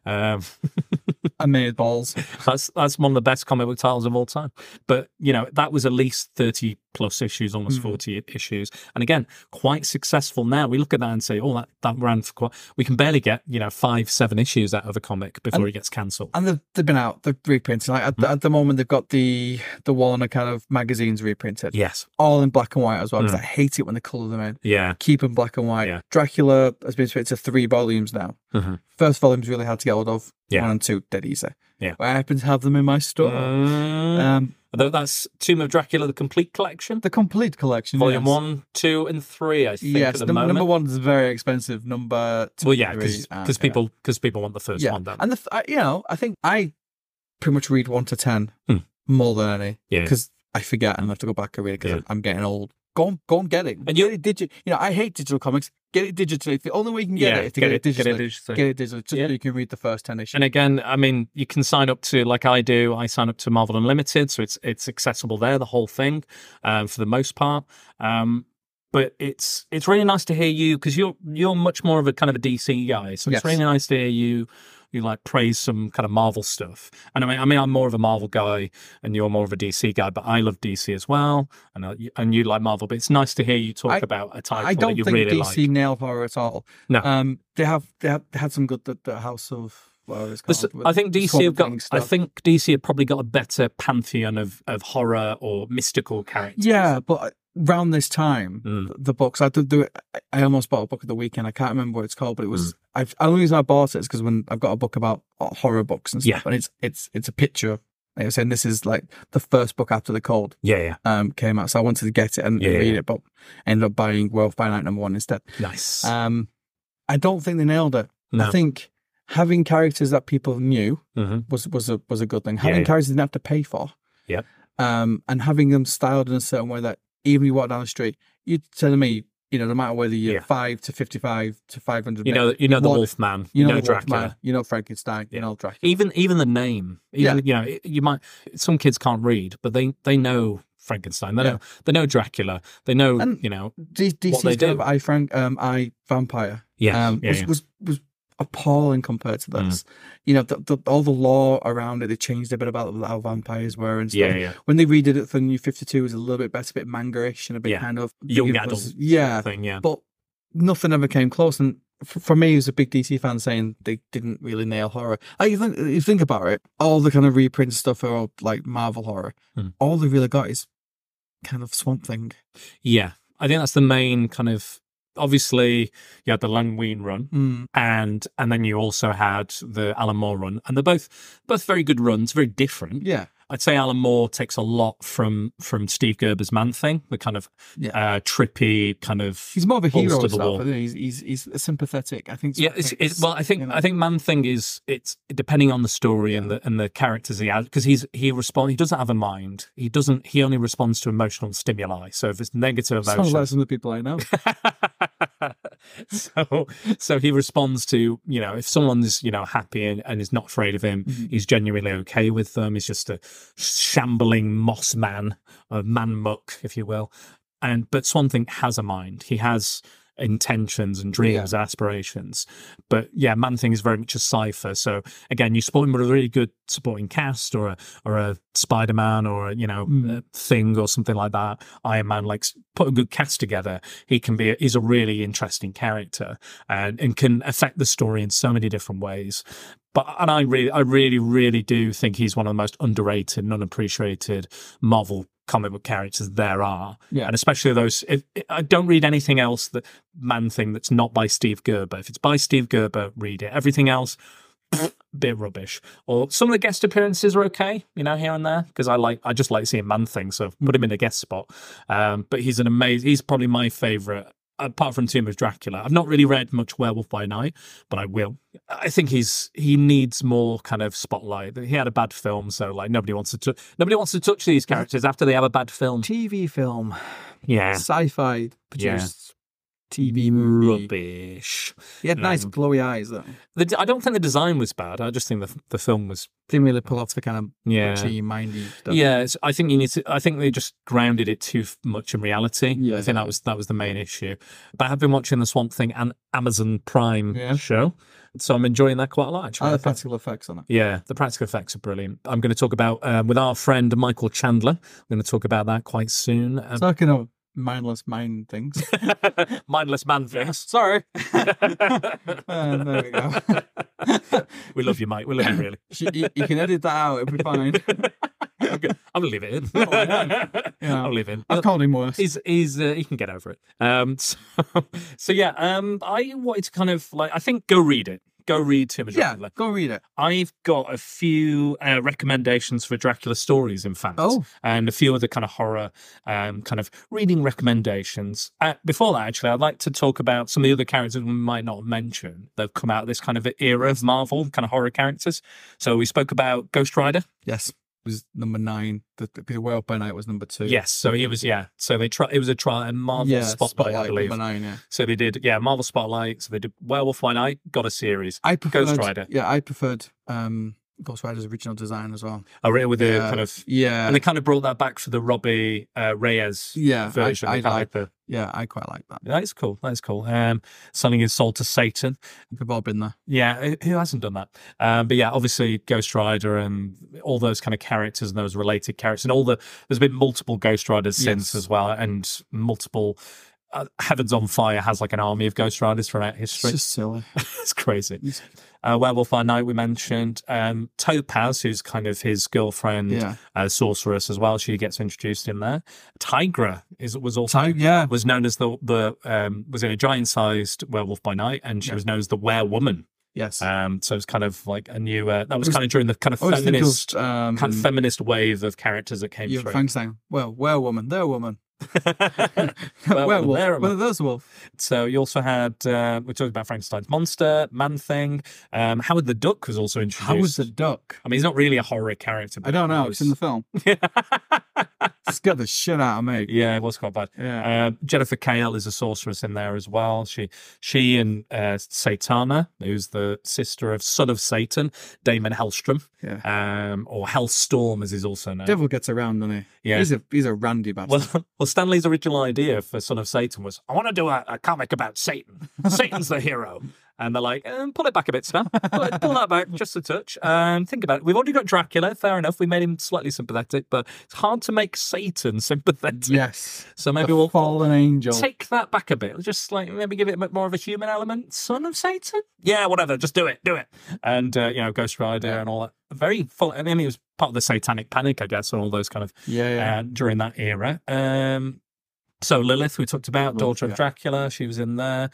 Amazing balls. That's one of the best comic book titles of all time. But you know, that was at least 30 plus issues, almost 40 issues, and again, quite successful. Now we look at that and say, oh, that ran for quite. We can barely get 5-7 issues out of a comic before it gets cancelled. And they've been out, they've reprinted. Like at the moment, they've got the Warner kind of magazines reprinted. Yes, all in black and white as well. Because I hate it when they colour them in. Yeah, keep them black and white. Yeah. Dracula has been split into 3 volumes now. First volume's really hard to get hold of. 1 and 2 dead easy. Yeah, I happen to have them in my store. That's Tomb of Dracula, the complete collection. The complete collection, volume 1, 2, and 3. I think. Yes, number 1 is very expensive. Number 2, because people want the first one. And I think I pretty much read 1 to 10 more than any. Yeah, because I forget and I have to go back and read it because I'm getting old. Go and get it. And get it digital. You know, I hate digital comics. Get it digitally. It's the only way you can get it is to get it digitally. Get it digitally, just so you can read the first 10 issues. And again, I mean, you can sign up to, like I do, I sign up to Marvel Unlimited, so it's accessible there, the whole thing, for the most part. But it's really nice to hear you, because you're much more of a kind of a DC guy, so it's really nice to hear you like praise some kind of Marvel stuff. And I mean, I'm more of a Marvel guy and you're more of a DC guy, but I love DC as well. And you like Marvel, but it's nice to hear you talk about a title that you really like. I don't think DC nailed horror at all. No. They had some good, the House of, I think DC have probably got a better pantheon of horror or mystical characters. Yeah, but around this time, the books I did do it. I almost bought a book at the weekend. I can't remember what it's called, but it was. The only reason I bought it is because when I've got a book about horror books and stuff, and it's a picture. I was saying this is like the first book after The Cold. Came out, so I wanted to get it and read it, but ended up buying World by Night #1 instead. Nice. I don't think they nailed it. No. I think having characters that people knew was a good thing. Having characters they didn't have to pay for. Yeah. And having them styled in a certain way that even you walk down the street, you're telling me, no matter whether you're 5 to 55 to 500, you know the Wolfman, you know Dracula, Wolfman, you know Frankenstein, you know Dracula. Even the name, you might. Some kids can't read, but they know Frankenstein. They know Dracula. They know DC's what they do. I Vampire. Yeah, was appalling compared to this. You know, all the lore around it, they changed a bit about how vampires were and stuff. Yeah. When they redid it for New 52, it was a little bit better, a bit manga-ish and a bit kind of young adult thing, yeah. But nothing ever came close. And for me, as a big DC fan, saying they didn't really nail horror. You think about it, all the kind of reprint stuff are all like Marvel horror. All they really got is kind of Swamp Thing. Yeah, I think that's the main kind of. Obviously, you had the Len Wein run, and then you also had the Alan Moore run, and they're both very good runs, very different. Yeah. I'd say Alan Moore takes a lot from Steve Gerber's Man Thing, the kind of trippy kind of. He's more of a hero to the stuff. wall. He's sympathetic. I think. Yeah, I think Man Thing is it's depending on the story and the characters he has, because he doesn't have a mind. He only responds to emotional stimuli. So if it's negative emotion, sounds like some of the people I know. So he responds to, you know, if someone's, you know, happy and is not afraid of him, he's genuinely okay with them. He's just a shambling moss man, a man muck, if you will. But Swamp Thing has a mind. He has intentions and dreams and aspirations. But yeah, Man Thing is very much a cipher. So again, you support him with a really good supporting cast, or a Spider-Man, or a, you know, a Thing or something like that. Iron Man, like, put a good cast together. He's a really interesting character and can affect the story in so many different ways. And I really do think he's one of the most underrated and unappreciated Marvel comic book characters there are. Yeah. And especially those, I don't read anything else that Man Thing that's not by Steve Gerber. If it's by Steve Gerber, read it. Everything else, bit rubbish. Or some of the guest appearances are okay, you know, here and there, because I just like seeing Man Thing, so put him in a guest spot. But he's probably my favourite, apart from Tomb of Dracula. I've not really read much Werewolf by Night, but I will. I think he needs more kind of spotlight. He had a bad film, so like nobody wants to touch these characters after they have a bad film. TV film, sci-fi produced TV movie. Rubbish. He had nice glowy eyes though. I don't think the design was bad. I just think the film was. Didn't really pull off the kind of mindy stuff. Yeah, I think they just grounded it too much in reality. Yeah, I think that was the main issue. But I have been watching the Swamp Thing and Amazon Prime show, so I'm enjoying that quite a lot. Actually, the practical effects on it. Yeah, the practical effects are brilliant. I'm going to talk about with our friend Michael Chandler. I'm going to talk about that quite soon. Talking of mindless mind things. Mindless man things. Sorry. There we go. We love you, Mike. We love you, really. You can edit that out. It'll be fine. I'm going to leave it in. I'll leave it in. I've called him worse. He can get over it. So yeah, I wanted to kind of I think go read it. Go read Tomb of Dracula. Yeah, go read it. I've got a few recommendations for Dracula stories, in fact. And a few other kind of horror kind of reading recommendations. Before that, actually, I'd like to talk about some of the other characters we might not have mentioned that have come out of this kind of era of Marvel, kind of horror characters. So we spoke about Ghost Rider. Yes. Was number 9. The Werewolf by Night was number 2. Yes, so he was So it was a trial and Marvel Spotlight, I believe. Number 9, So they did Marvel Spotlight. So they did Werewolf by Night, got a series. Ghost Rider. Yeah, I preferred Ghost Rider's original design as well. Oh, really? With the kind of and they kind of brought that back for the Robbie Reyes version. I quite like that. That is cool. Selling his soul to Satan. We've all been there. Yeah, who hasn't done that? But yeah, obviously Ghost Rider and all those kind of characters and those related characters and there's been multiple Ghost Riders since as well, and multiple. Heaven's on Fire has like an army of Ghost Riders throughout history. It's just silly. It's crazy. Werewolf by Night we mentioned. Topaz, who's kind of his girlfriend, sorceress as well. She gets introduced in there. Tigra was known as was in a giant-sized Werewolf by Night, and she was known as the Werewoman. Yes. So it's kind of like a new. That was kind of during the kind of feminist wave of characters that came through. Frankenstein. Well, werewoman, they're a woman. Werewolf. There's a wolf. So you also had we talked about Frankenstein's monster, Man Thing. Howard the Duck was also introduced. Howard the Duck. I mean, he's not really a horror character. I don't know. It's in the film. It scared the shit out of me. Yeah, it was quite bad. Yeah. Jennifer Kale is a sorceress in there as well. She and Satana, who's the sister of Son of Satan, Damon Hellstrom. Yeah. Or Hellstorm, as he's also known. Devil gets around, doesn't he? Yeah. He's a randy bastard. Well, Stanley's original idea for Son of Satan was, I want to do a comic about Satan. Satan's the hero. And they're like, pull it back a bit, Sam. Pull that back just a touch. Think about it. We've already got Dracula. Fair enough. We made him slightly sympathetic, but it's hard to make Satan sympathetic. Yes. So maybe The we'll fallen angel. take that back a bit. Just like maybe give it a bit more of a human element. Son of Satan? Yeah, whatever. Just do it. And, Ghost Rider and all that. Very full. I mean, he was part of the Satanic Panic, I guess, and all those kind of during that era. So Lilith, we talked about, daughter of Dracula, she was in there.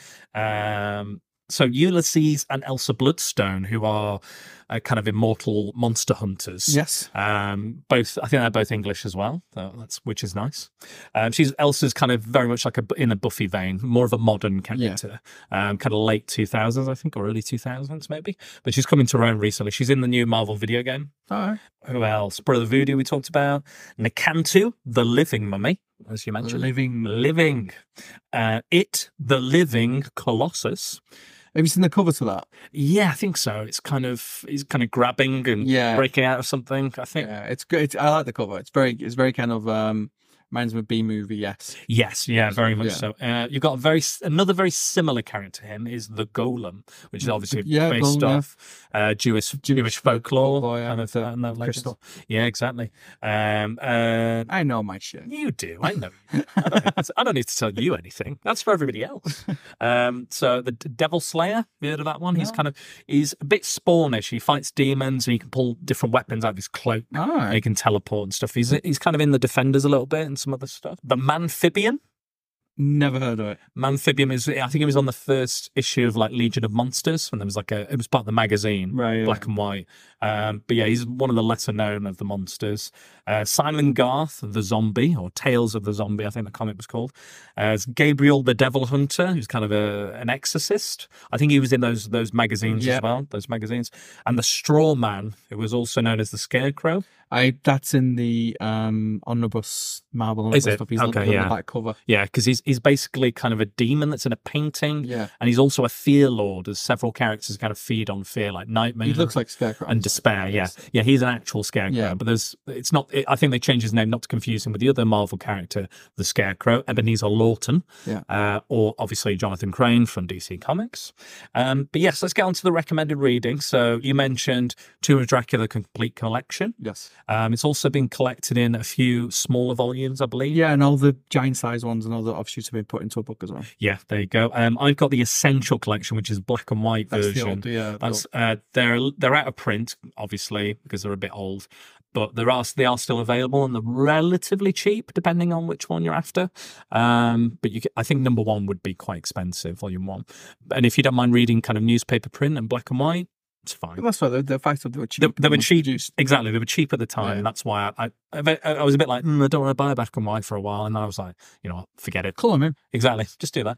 So Ulysses and Elsa Bloodstone, who are kind of immortal monster hunters. Yes. Both, I think they're both English as well, which is nice. Elsa's kind of very much like in a Buffy vein, more of a modern character, kind of late 2000s, I think, or early 2000s maybe. But she's coming to her own recently. She's in the new Marvel video game. All right. Who else? Brother Voodoo we talked about. Nikantu, the living mummy, as you mentioned. Living. It, the living Colossus. Have you seen the cover to that? Yeah, I think so. He's kind of grabbing and breaking out of something, I think. Yeah, it's good. I like the cover. It's very kind of reminds me of B-movie. Yes. Yeah, very much so. You've got another very similar character to him is the Golem, which is obviously based off Jewish folklore and crystal. Yeah, exactly. I know my shit. You do. I know. I don't need to tell you anything. That's for everybody else. So the Devil Slayer, you heard of that one? He's a bit spawnish. He fights demons and he can pull different weapons out of his cloak. Right. He can teleport and stuff. He's kind of in the Defenders a little bit and some other stuff. The Manphibian. Never heard of it. Manphibian I think it was on the first issue of like Legion of Monsters, when there was it was part of the magazine, black and white. But yeah, he's one of the lesser known of the monsters. Simon Garth, the Zombie, or Tales of the Zombie, I think the comic was called. As Gabriel the Devil Hunter, who's kind of an exorcist. I think he was in those magazines as well, those magazines. And the Straw Man, who was also known as the Scarecrow. That's in the omnibus Marvel Is it? stuff. He's okay, on the back cover. Yeah, because he's basically kind of a demon that's in a painting. Yeah. And he's also a fear lord, as several characters kind of feed on fear, like Nightmare. He looks like Scarecrow. And Despair, yeah. Yeah, he's an actual Scarecrow. Yeah. But it's not, I think they changed his name not to confuse him with the other Marvel character, the Scarecrow, Ebenezer Lawton. Yeah. Or obviously Jonathan Crane from DC Comics. But yes, let's get on to the recommended reading. So you mentioned Tomb of Dracula Complete Collection. Yes. It's also been collected in a few smaller volumes, I believe. Yeah, and all the giant size ones and all the offshoots have been put into a book as well. Yeah, there you go. I've got the Essential Collection, which is black and white version. They're out of print, obviously, because they're a bit old. But they are still available and they're relatively cheap, depending on which one you're after. But I think number one would be quite expensive, volume one. And if you don't mind reading kind of newspaper print and black and white, it's fine. That's why the fact that they were cheap. They were cheap. Exactly, they were cheap at the time. Yeah. That's why I was a bit like, I don't want to buy a black and white for a while. And I was like, forget it. Colour me. Exactly, just do that.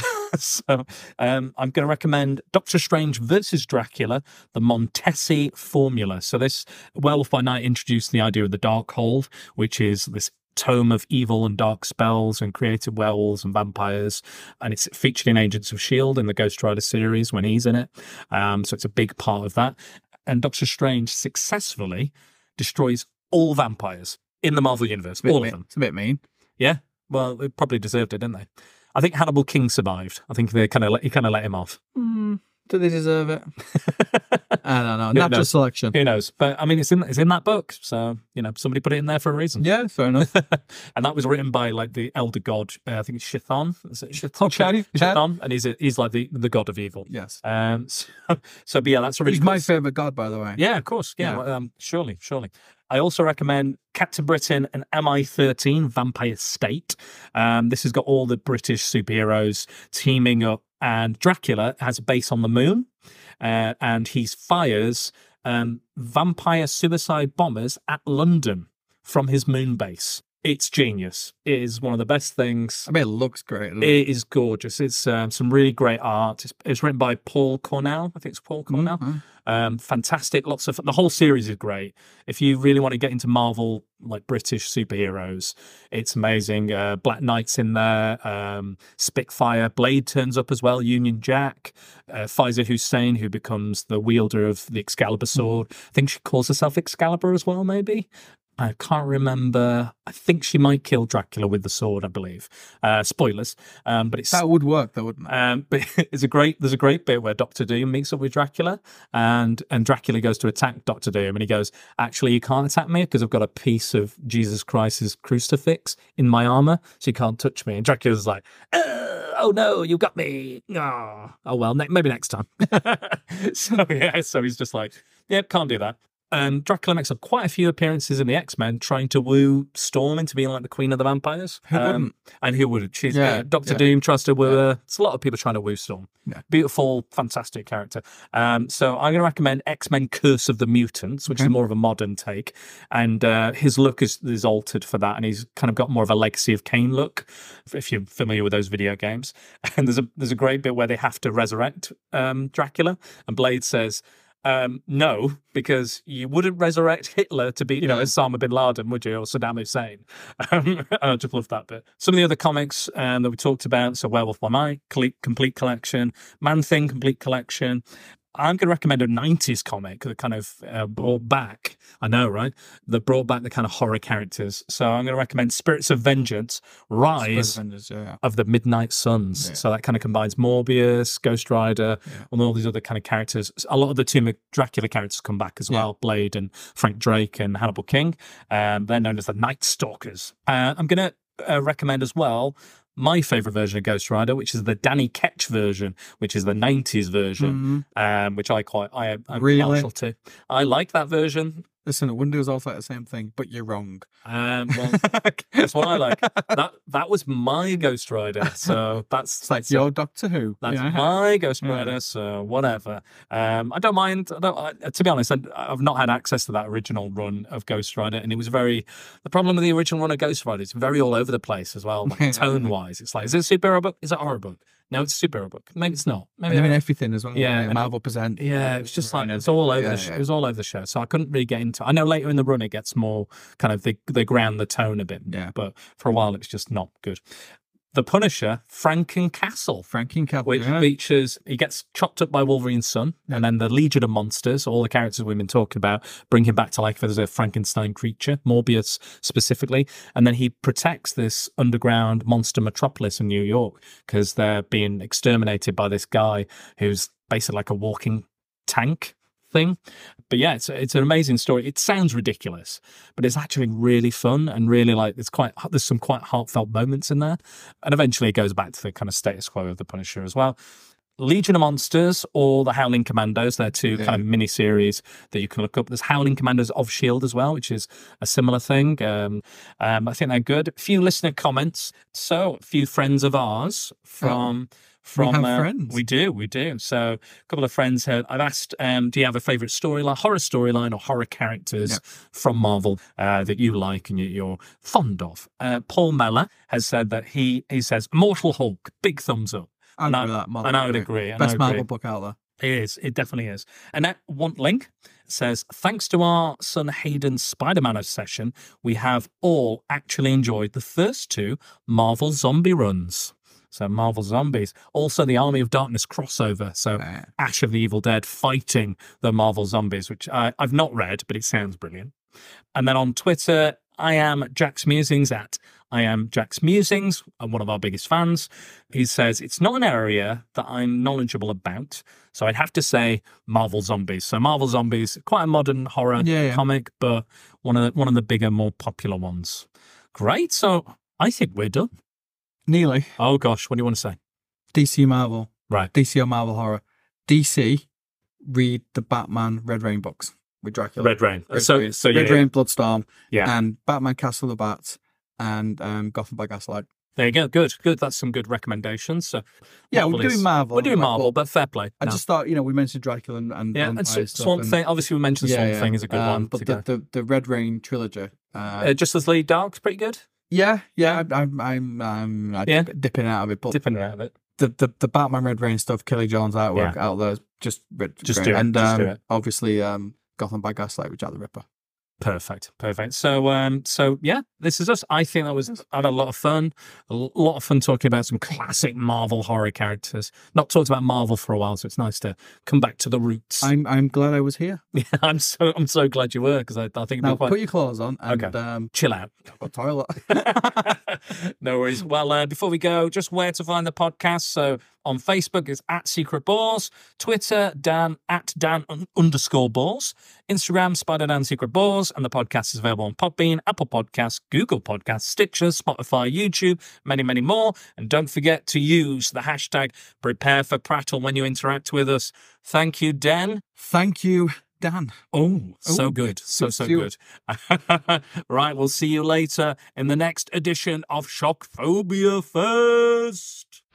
So I'm going to recommend Doctor Strange versus Dracula, the Montesi Formula. So this Werewolf by Night introduced the idea of the Darkhold, which is this tome of evil and dark spells and created werewolves and vampires, and it's featured in Agents of S.H.I.E.L.D. in the Ghost Rider series when he's in it. So it's a big part of that. And Doctor Strange successfully destroys all vampires in the Marvel Universe. All of them. It's a bit mean. Yeah? Well, they probably deserved it, didn't they? I think Hannibal King survived. I think he kind of let him off. Do they deserve it? I don't know. Natural selection. Who knows? But I mean, it's in that book, so somebody put it in there for a reason. Yeah, fair enough. And that was written by like the elder god. I think it's Chthon. Is it Chthon? Okay. Chthon, and he's like the god of evil. Yes. So but yeah, that's a really. He's my favorite god, by the way. Yeah, of course. Yeah. Well, surely. I also recommend Captain Britain and MI13 Vampire State. This has got all the British superheroes teaming up, and Dracula has a base on the moon, and he fires vampire suicide bombers at London from his moon base. It's genius. It is one of the best things. I mean, it looks great. It is gorgeous. It's some really great art. It's written by Paul Cornell. I think it's Paul Cornell. Mm-hmm. Fantastic. The whole series is great. If you really want to get into Marvel, like British superheroes, it's amazing. Black Knight's in there. Spitfire. Blade turns up as well. Union Jack. Faiza Hussein, who becomes the wielder of the Excalibur sword. I think she calls herself Excalibur as well, maybe. I can't remember. I think she might kill Dracula with the sword, I believe. Spoilers. But it's That would work, though, wouldn't it? but there's a great bit where Doctor Doom meets up with Dracula, and Dracula goes to attack Doctor Doom, and he goes, "Actually, you can't attack me because I've got a piece of Jesus Christ's crucifix in my armor, so you can't touch me." And Dracula's like, "Oh no, you got me! Oh well, maybe next time." So he's just like, "Yep, can't do that." And Dracula makes up quite a few appearances in the X-Men, trying to woo Storm into being like the Queen of the Vampires. Who wouldn't? And who wouldn't? She's Doctor yeah. Doom tries to woo her. It's a lot of people trying to woo Storm. Yeah. Beautiful, fantastic character. So I'm going to recommend X-Men: Curse of the Mutants, which is more of a modern take. And his look is altered for that, and he's kind of got more of a Legacy of Kain look, if you're familiar with those video games. And there's a great bit where they have to resurrect Dracula, and Blade says, no, because you wouldn't resurrect Hitler to be, Osama bin Laden, would you, or Saddam Hussein? I just love that bit. Some of the other comics that we talked about, so Werewolf by Night, complete collection, Man-Thing, complete collection. I'm going to recommend a 90s comic that kind of brought back, I know, right? That brought back the kind of horror characters. So I'm going to recommend Spirits of Vengeance, Rise of the Midnight Suns. Yeah. So that kind of combines Morbius, Ghost Rider, and all these other kind of characters. A lot of the Tomb of Dracula characters come back as well, Blade and Frank Drake and Hannibal King. They're known as the Night Stalkers. I'm going to recommend as well my favourite version of Ghost Rider, which is the Danny Ketch version, which is the 90s version, which I'm really? partial to. I like that version. Listen, Windows also like the same thing, but you're wrong. Well, that's what I like. That was my Ghost Rider, so it's like your Doctor Who. That's my Ghost Rider, so whatever. I don't mind. To be honest, I've not had access to that original run of Ghost Rider, and it was the problem with the original run of Ghost Rider, it's very all over the place as well, like tone-wise. It's like, is it a superhero book? Is it a horror book? No, it's a superhero book. Maybe it's not. Maybe everything as well. Yeah, like Marvel Present. Yeah, it's just like it's all over. It was all over the show, so I couldn't really get into. I know later in the run it gets more kind of they ground the tone a bit. Yeah, but for a while it's just not good. The Punisher, Frankencastle, which features, he gets chopped up by Wolverine's son, and then the Legion of Monsters, all the characters we've been talking about, bring him back to life as a Frankenstein creature, Morbius specifically, and then he protects this underground monster metropolis in New York because they're being exterminated by this guy who's basically like a walking tank thing. But yeah, it's an amazing story. It sounds ridiculous, but it's actually really fun and really there's some quite heartfelt moments in there. And eventually it goes back to the kind of status quo of the Punisher as well. Legion of Monsters or the Howling Commandos, they're two kind of mini-series that you can look up. There's Howling Commandos of S.H.I.E.L.D. as well, which is a similar thing. I think they're good. A few listener comments. So, a few friends of ours from we have friends. We do. So a couple of friends I've asked, do you have a favourite storyline, horror storyline or horror characters from Marvel that you like and you're fond of? Paul Meller has said that he says Immortal Hulk, big thumbs up. I would agree. Best Marvel book out there. It is. It definitely is. Annette Wantlink says, thanks to our son Hayden's Spider-Man obsession, we have all actually enjoyed the first two Marvel zombie runs. So Marvel Zombies. Also the Army of Darkness crossover. So Ash of the Evil Dead fighting the Marvel Zombies, which I've not read, but it sounds brilliant. And then on Twitter, I am Jack's Musings at I am Jack's Musings. I'm one of our biggest fans. He says, it's not an area that I'm knowledgeable about. So I'd have to say Marvel Zombies. So Marvel Zombies, quite a modern horror comic, but one of the bigger, more popular ones. Great. So I think we're done. Nearly. Oh, gosh. What do you want to say? DC Marvel. Right. DC or Marvel Horror. DC, read the Batman Red Rain books with Dracula. Red Rain. Red Rain, Bloodstorm, and Batman Castle of the Bats, and Gotham by Gaslight. There you go. Good. That's some good recommendations. So, we're doing Marvel. We're doing Marvel, but fair play. I just thought, we mentioned Dracula and Swamp Thing. Obviously, we mentioned Swamp Thing is a good one. But the Red Rain trilogy. Justice League Dark's pretty good. I'm dipping out of it. But dipping out of it. The Batman Red Rain stuff, Kelly Jones artwork out there, just do it. Obviously, Gotham by Gaslight with Jack the Ripper. Perfect. So yeah, this is us. I think I had a lot of fun. A lot of fun talking about some classic Marvel horror characters. Not talked about Marvel for a while, so it's nice to come back to the roots. I'm glad I was here. Yeah, I'm so glad you were, because I think Now put your clothes on and chill out. I've got toilet. No worries. Well, before we go, just where to find the podcast. So on Facebook, it's @SecretBalls. Twitter, Dan @Dan_balls. Instagram, SpiderDanSecretBalls. And the podcast is available on Podbean, Apple Podcasts, Google Podcasts, Stitcher, Spotify, YouTube, many, many more. And don't forget to use the hashtag #PrepareForPrattle when you interact with us. Thank you, Dan. Thank you, Dan. Oh, so good. So good. Right, we'll see you later in the next edition of Shockphobia Fest.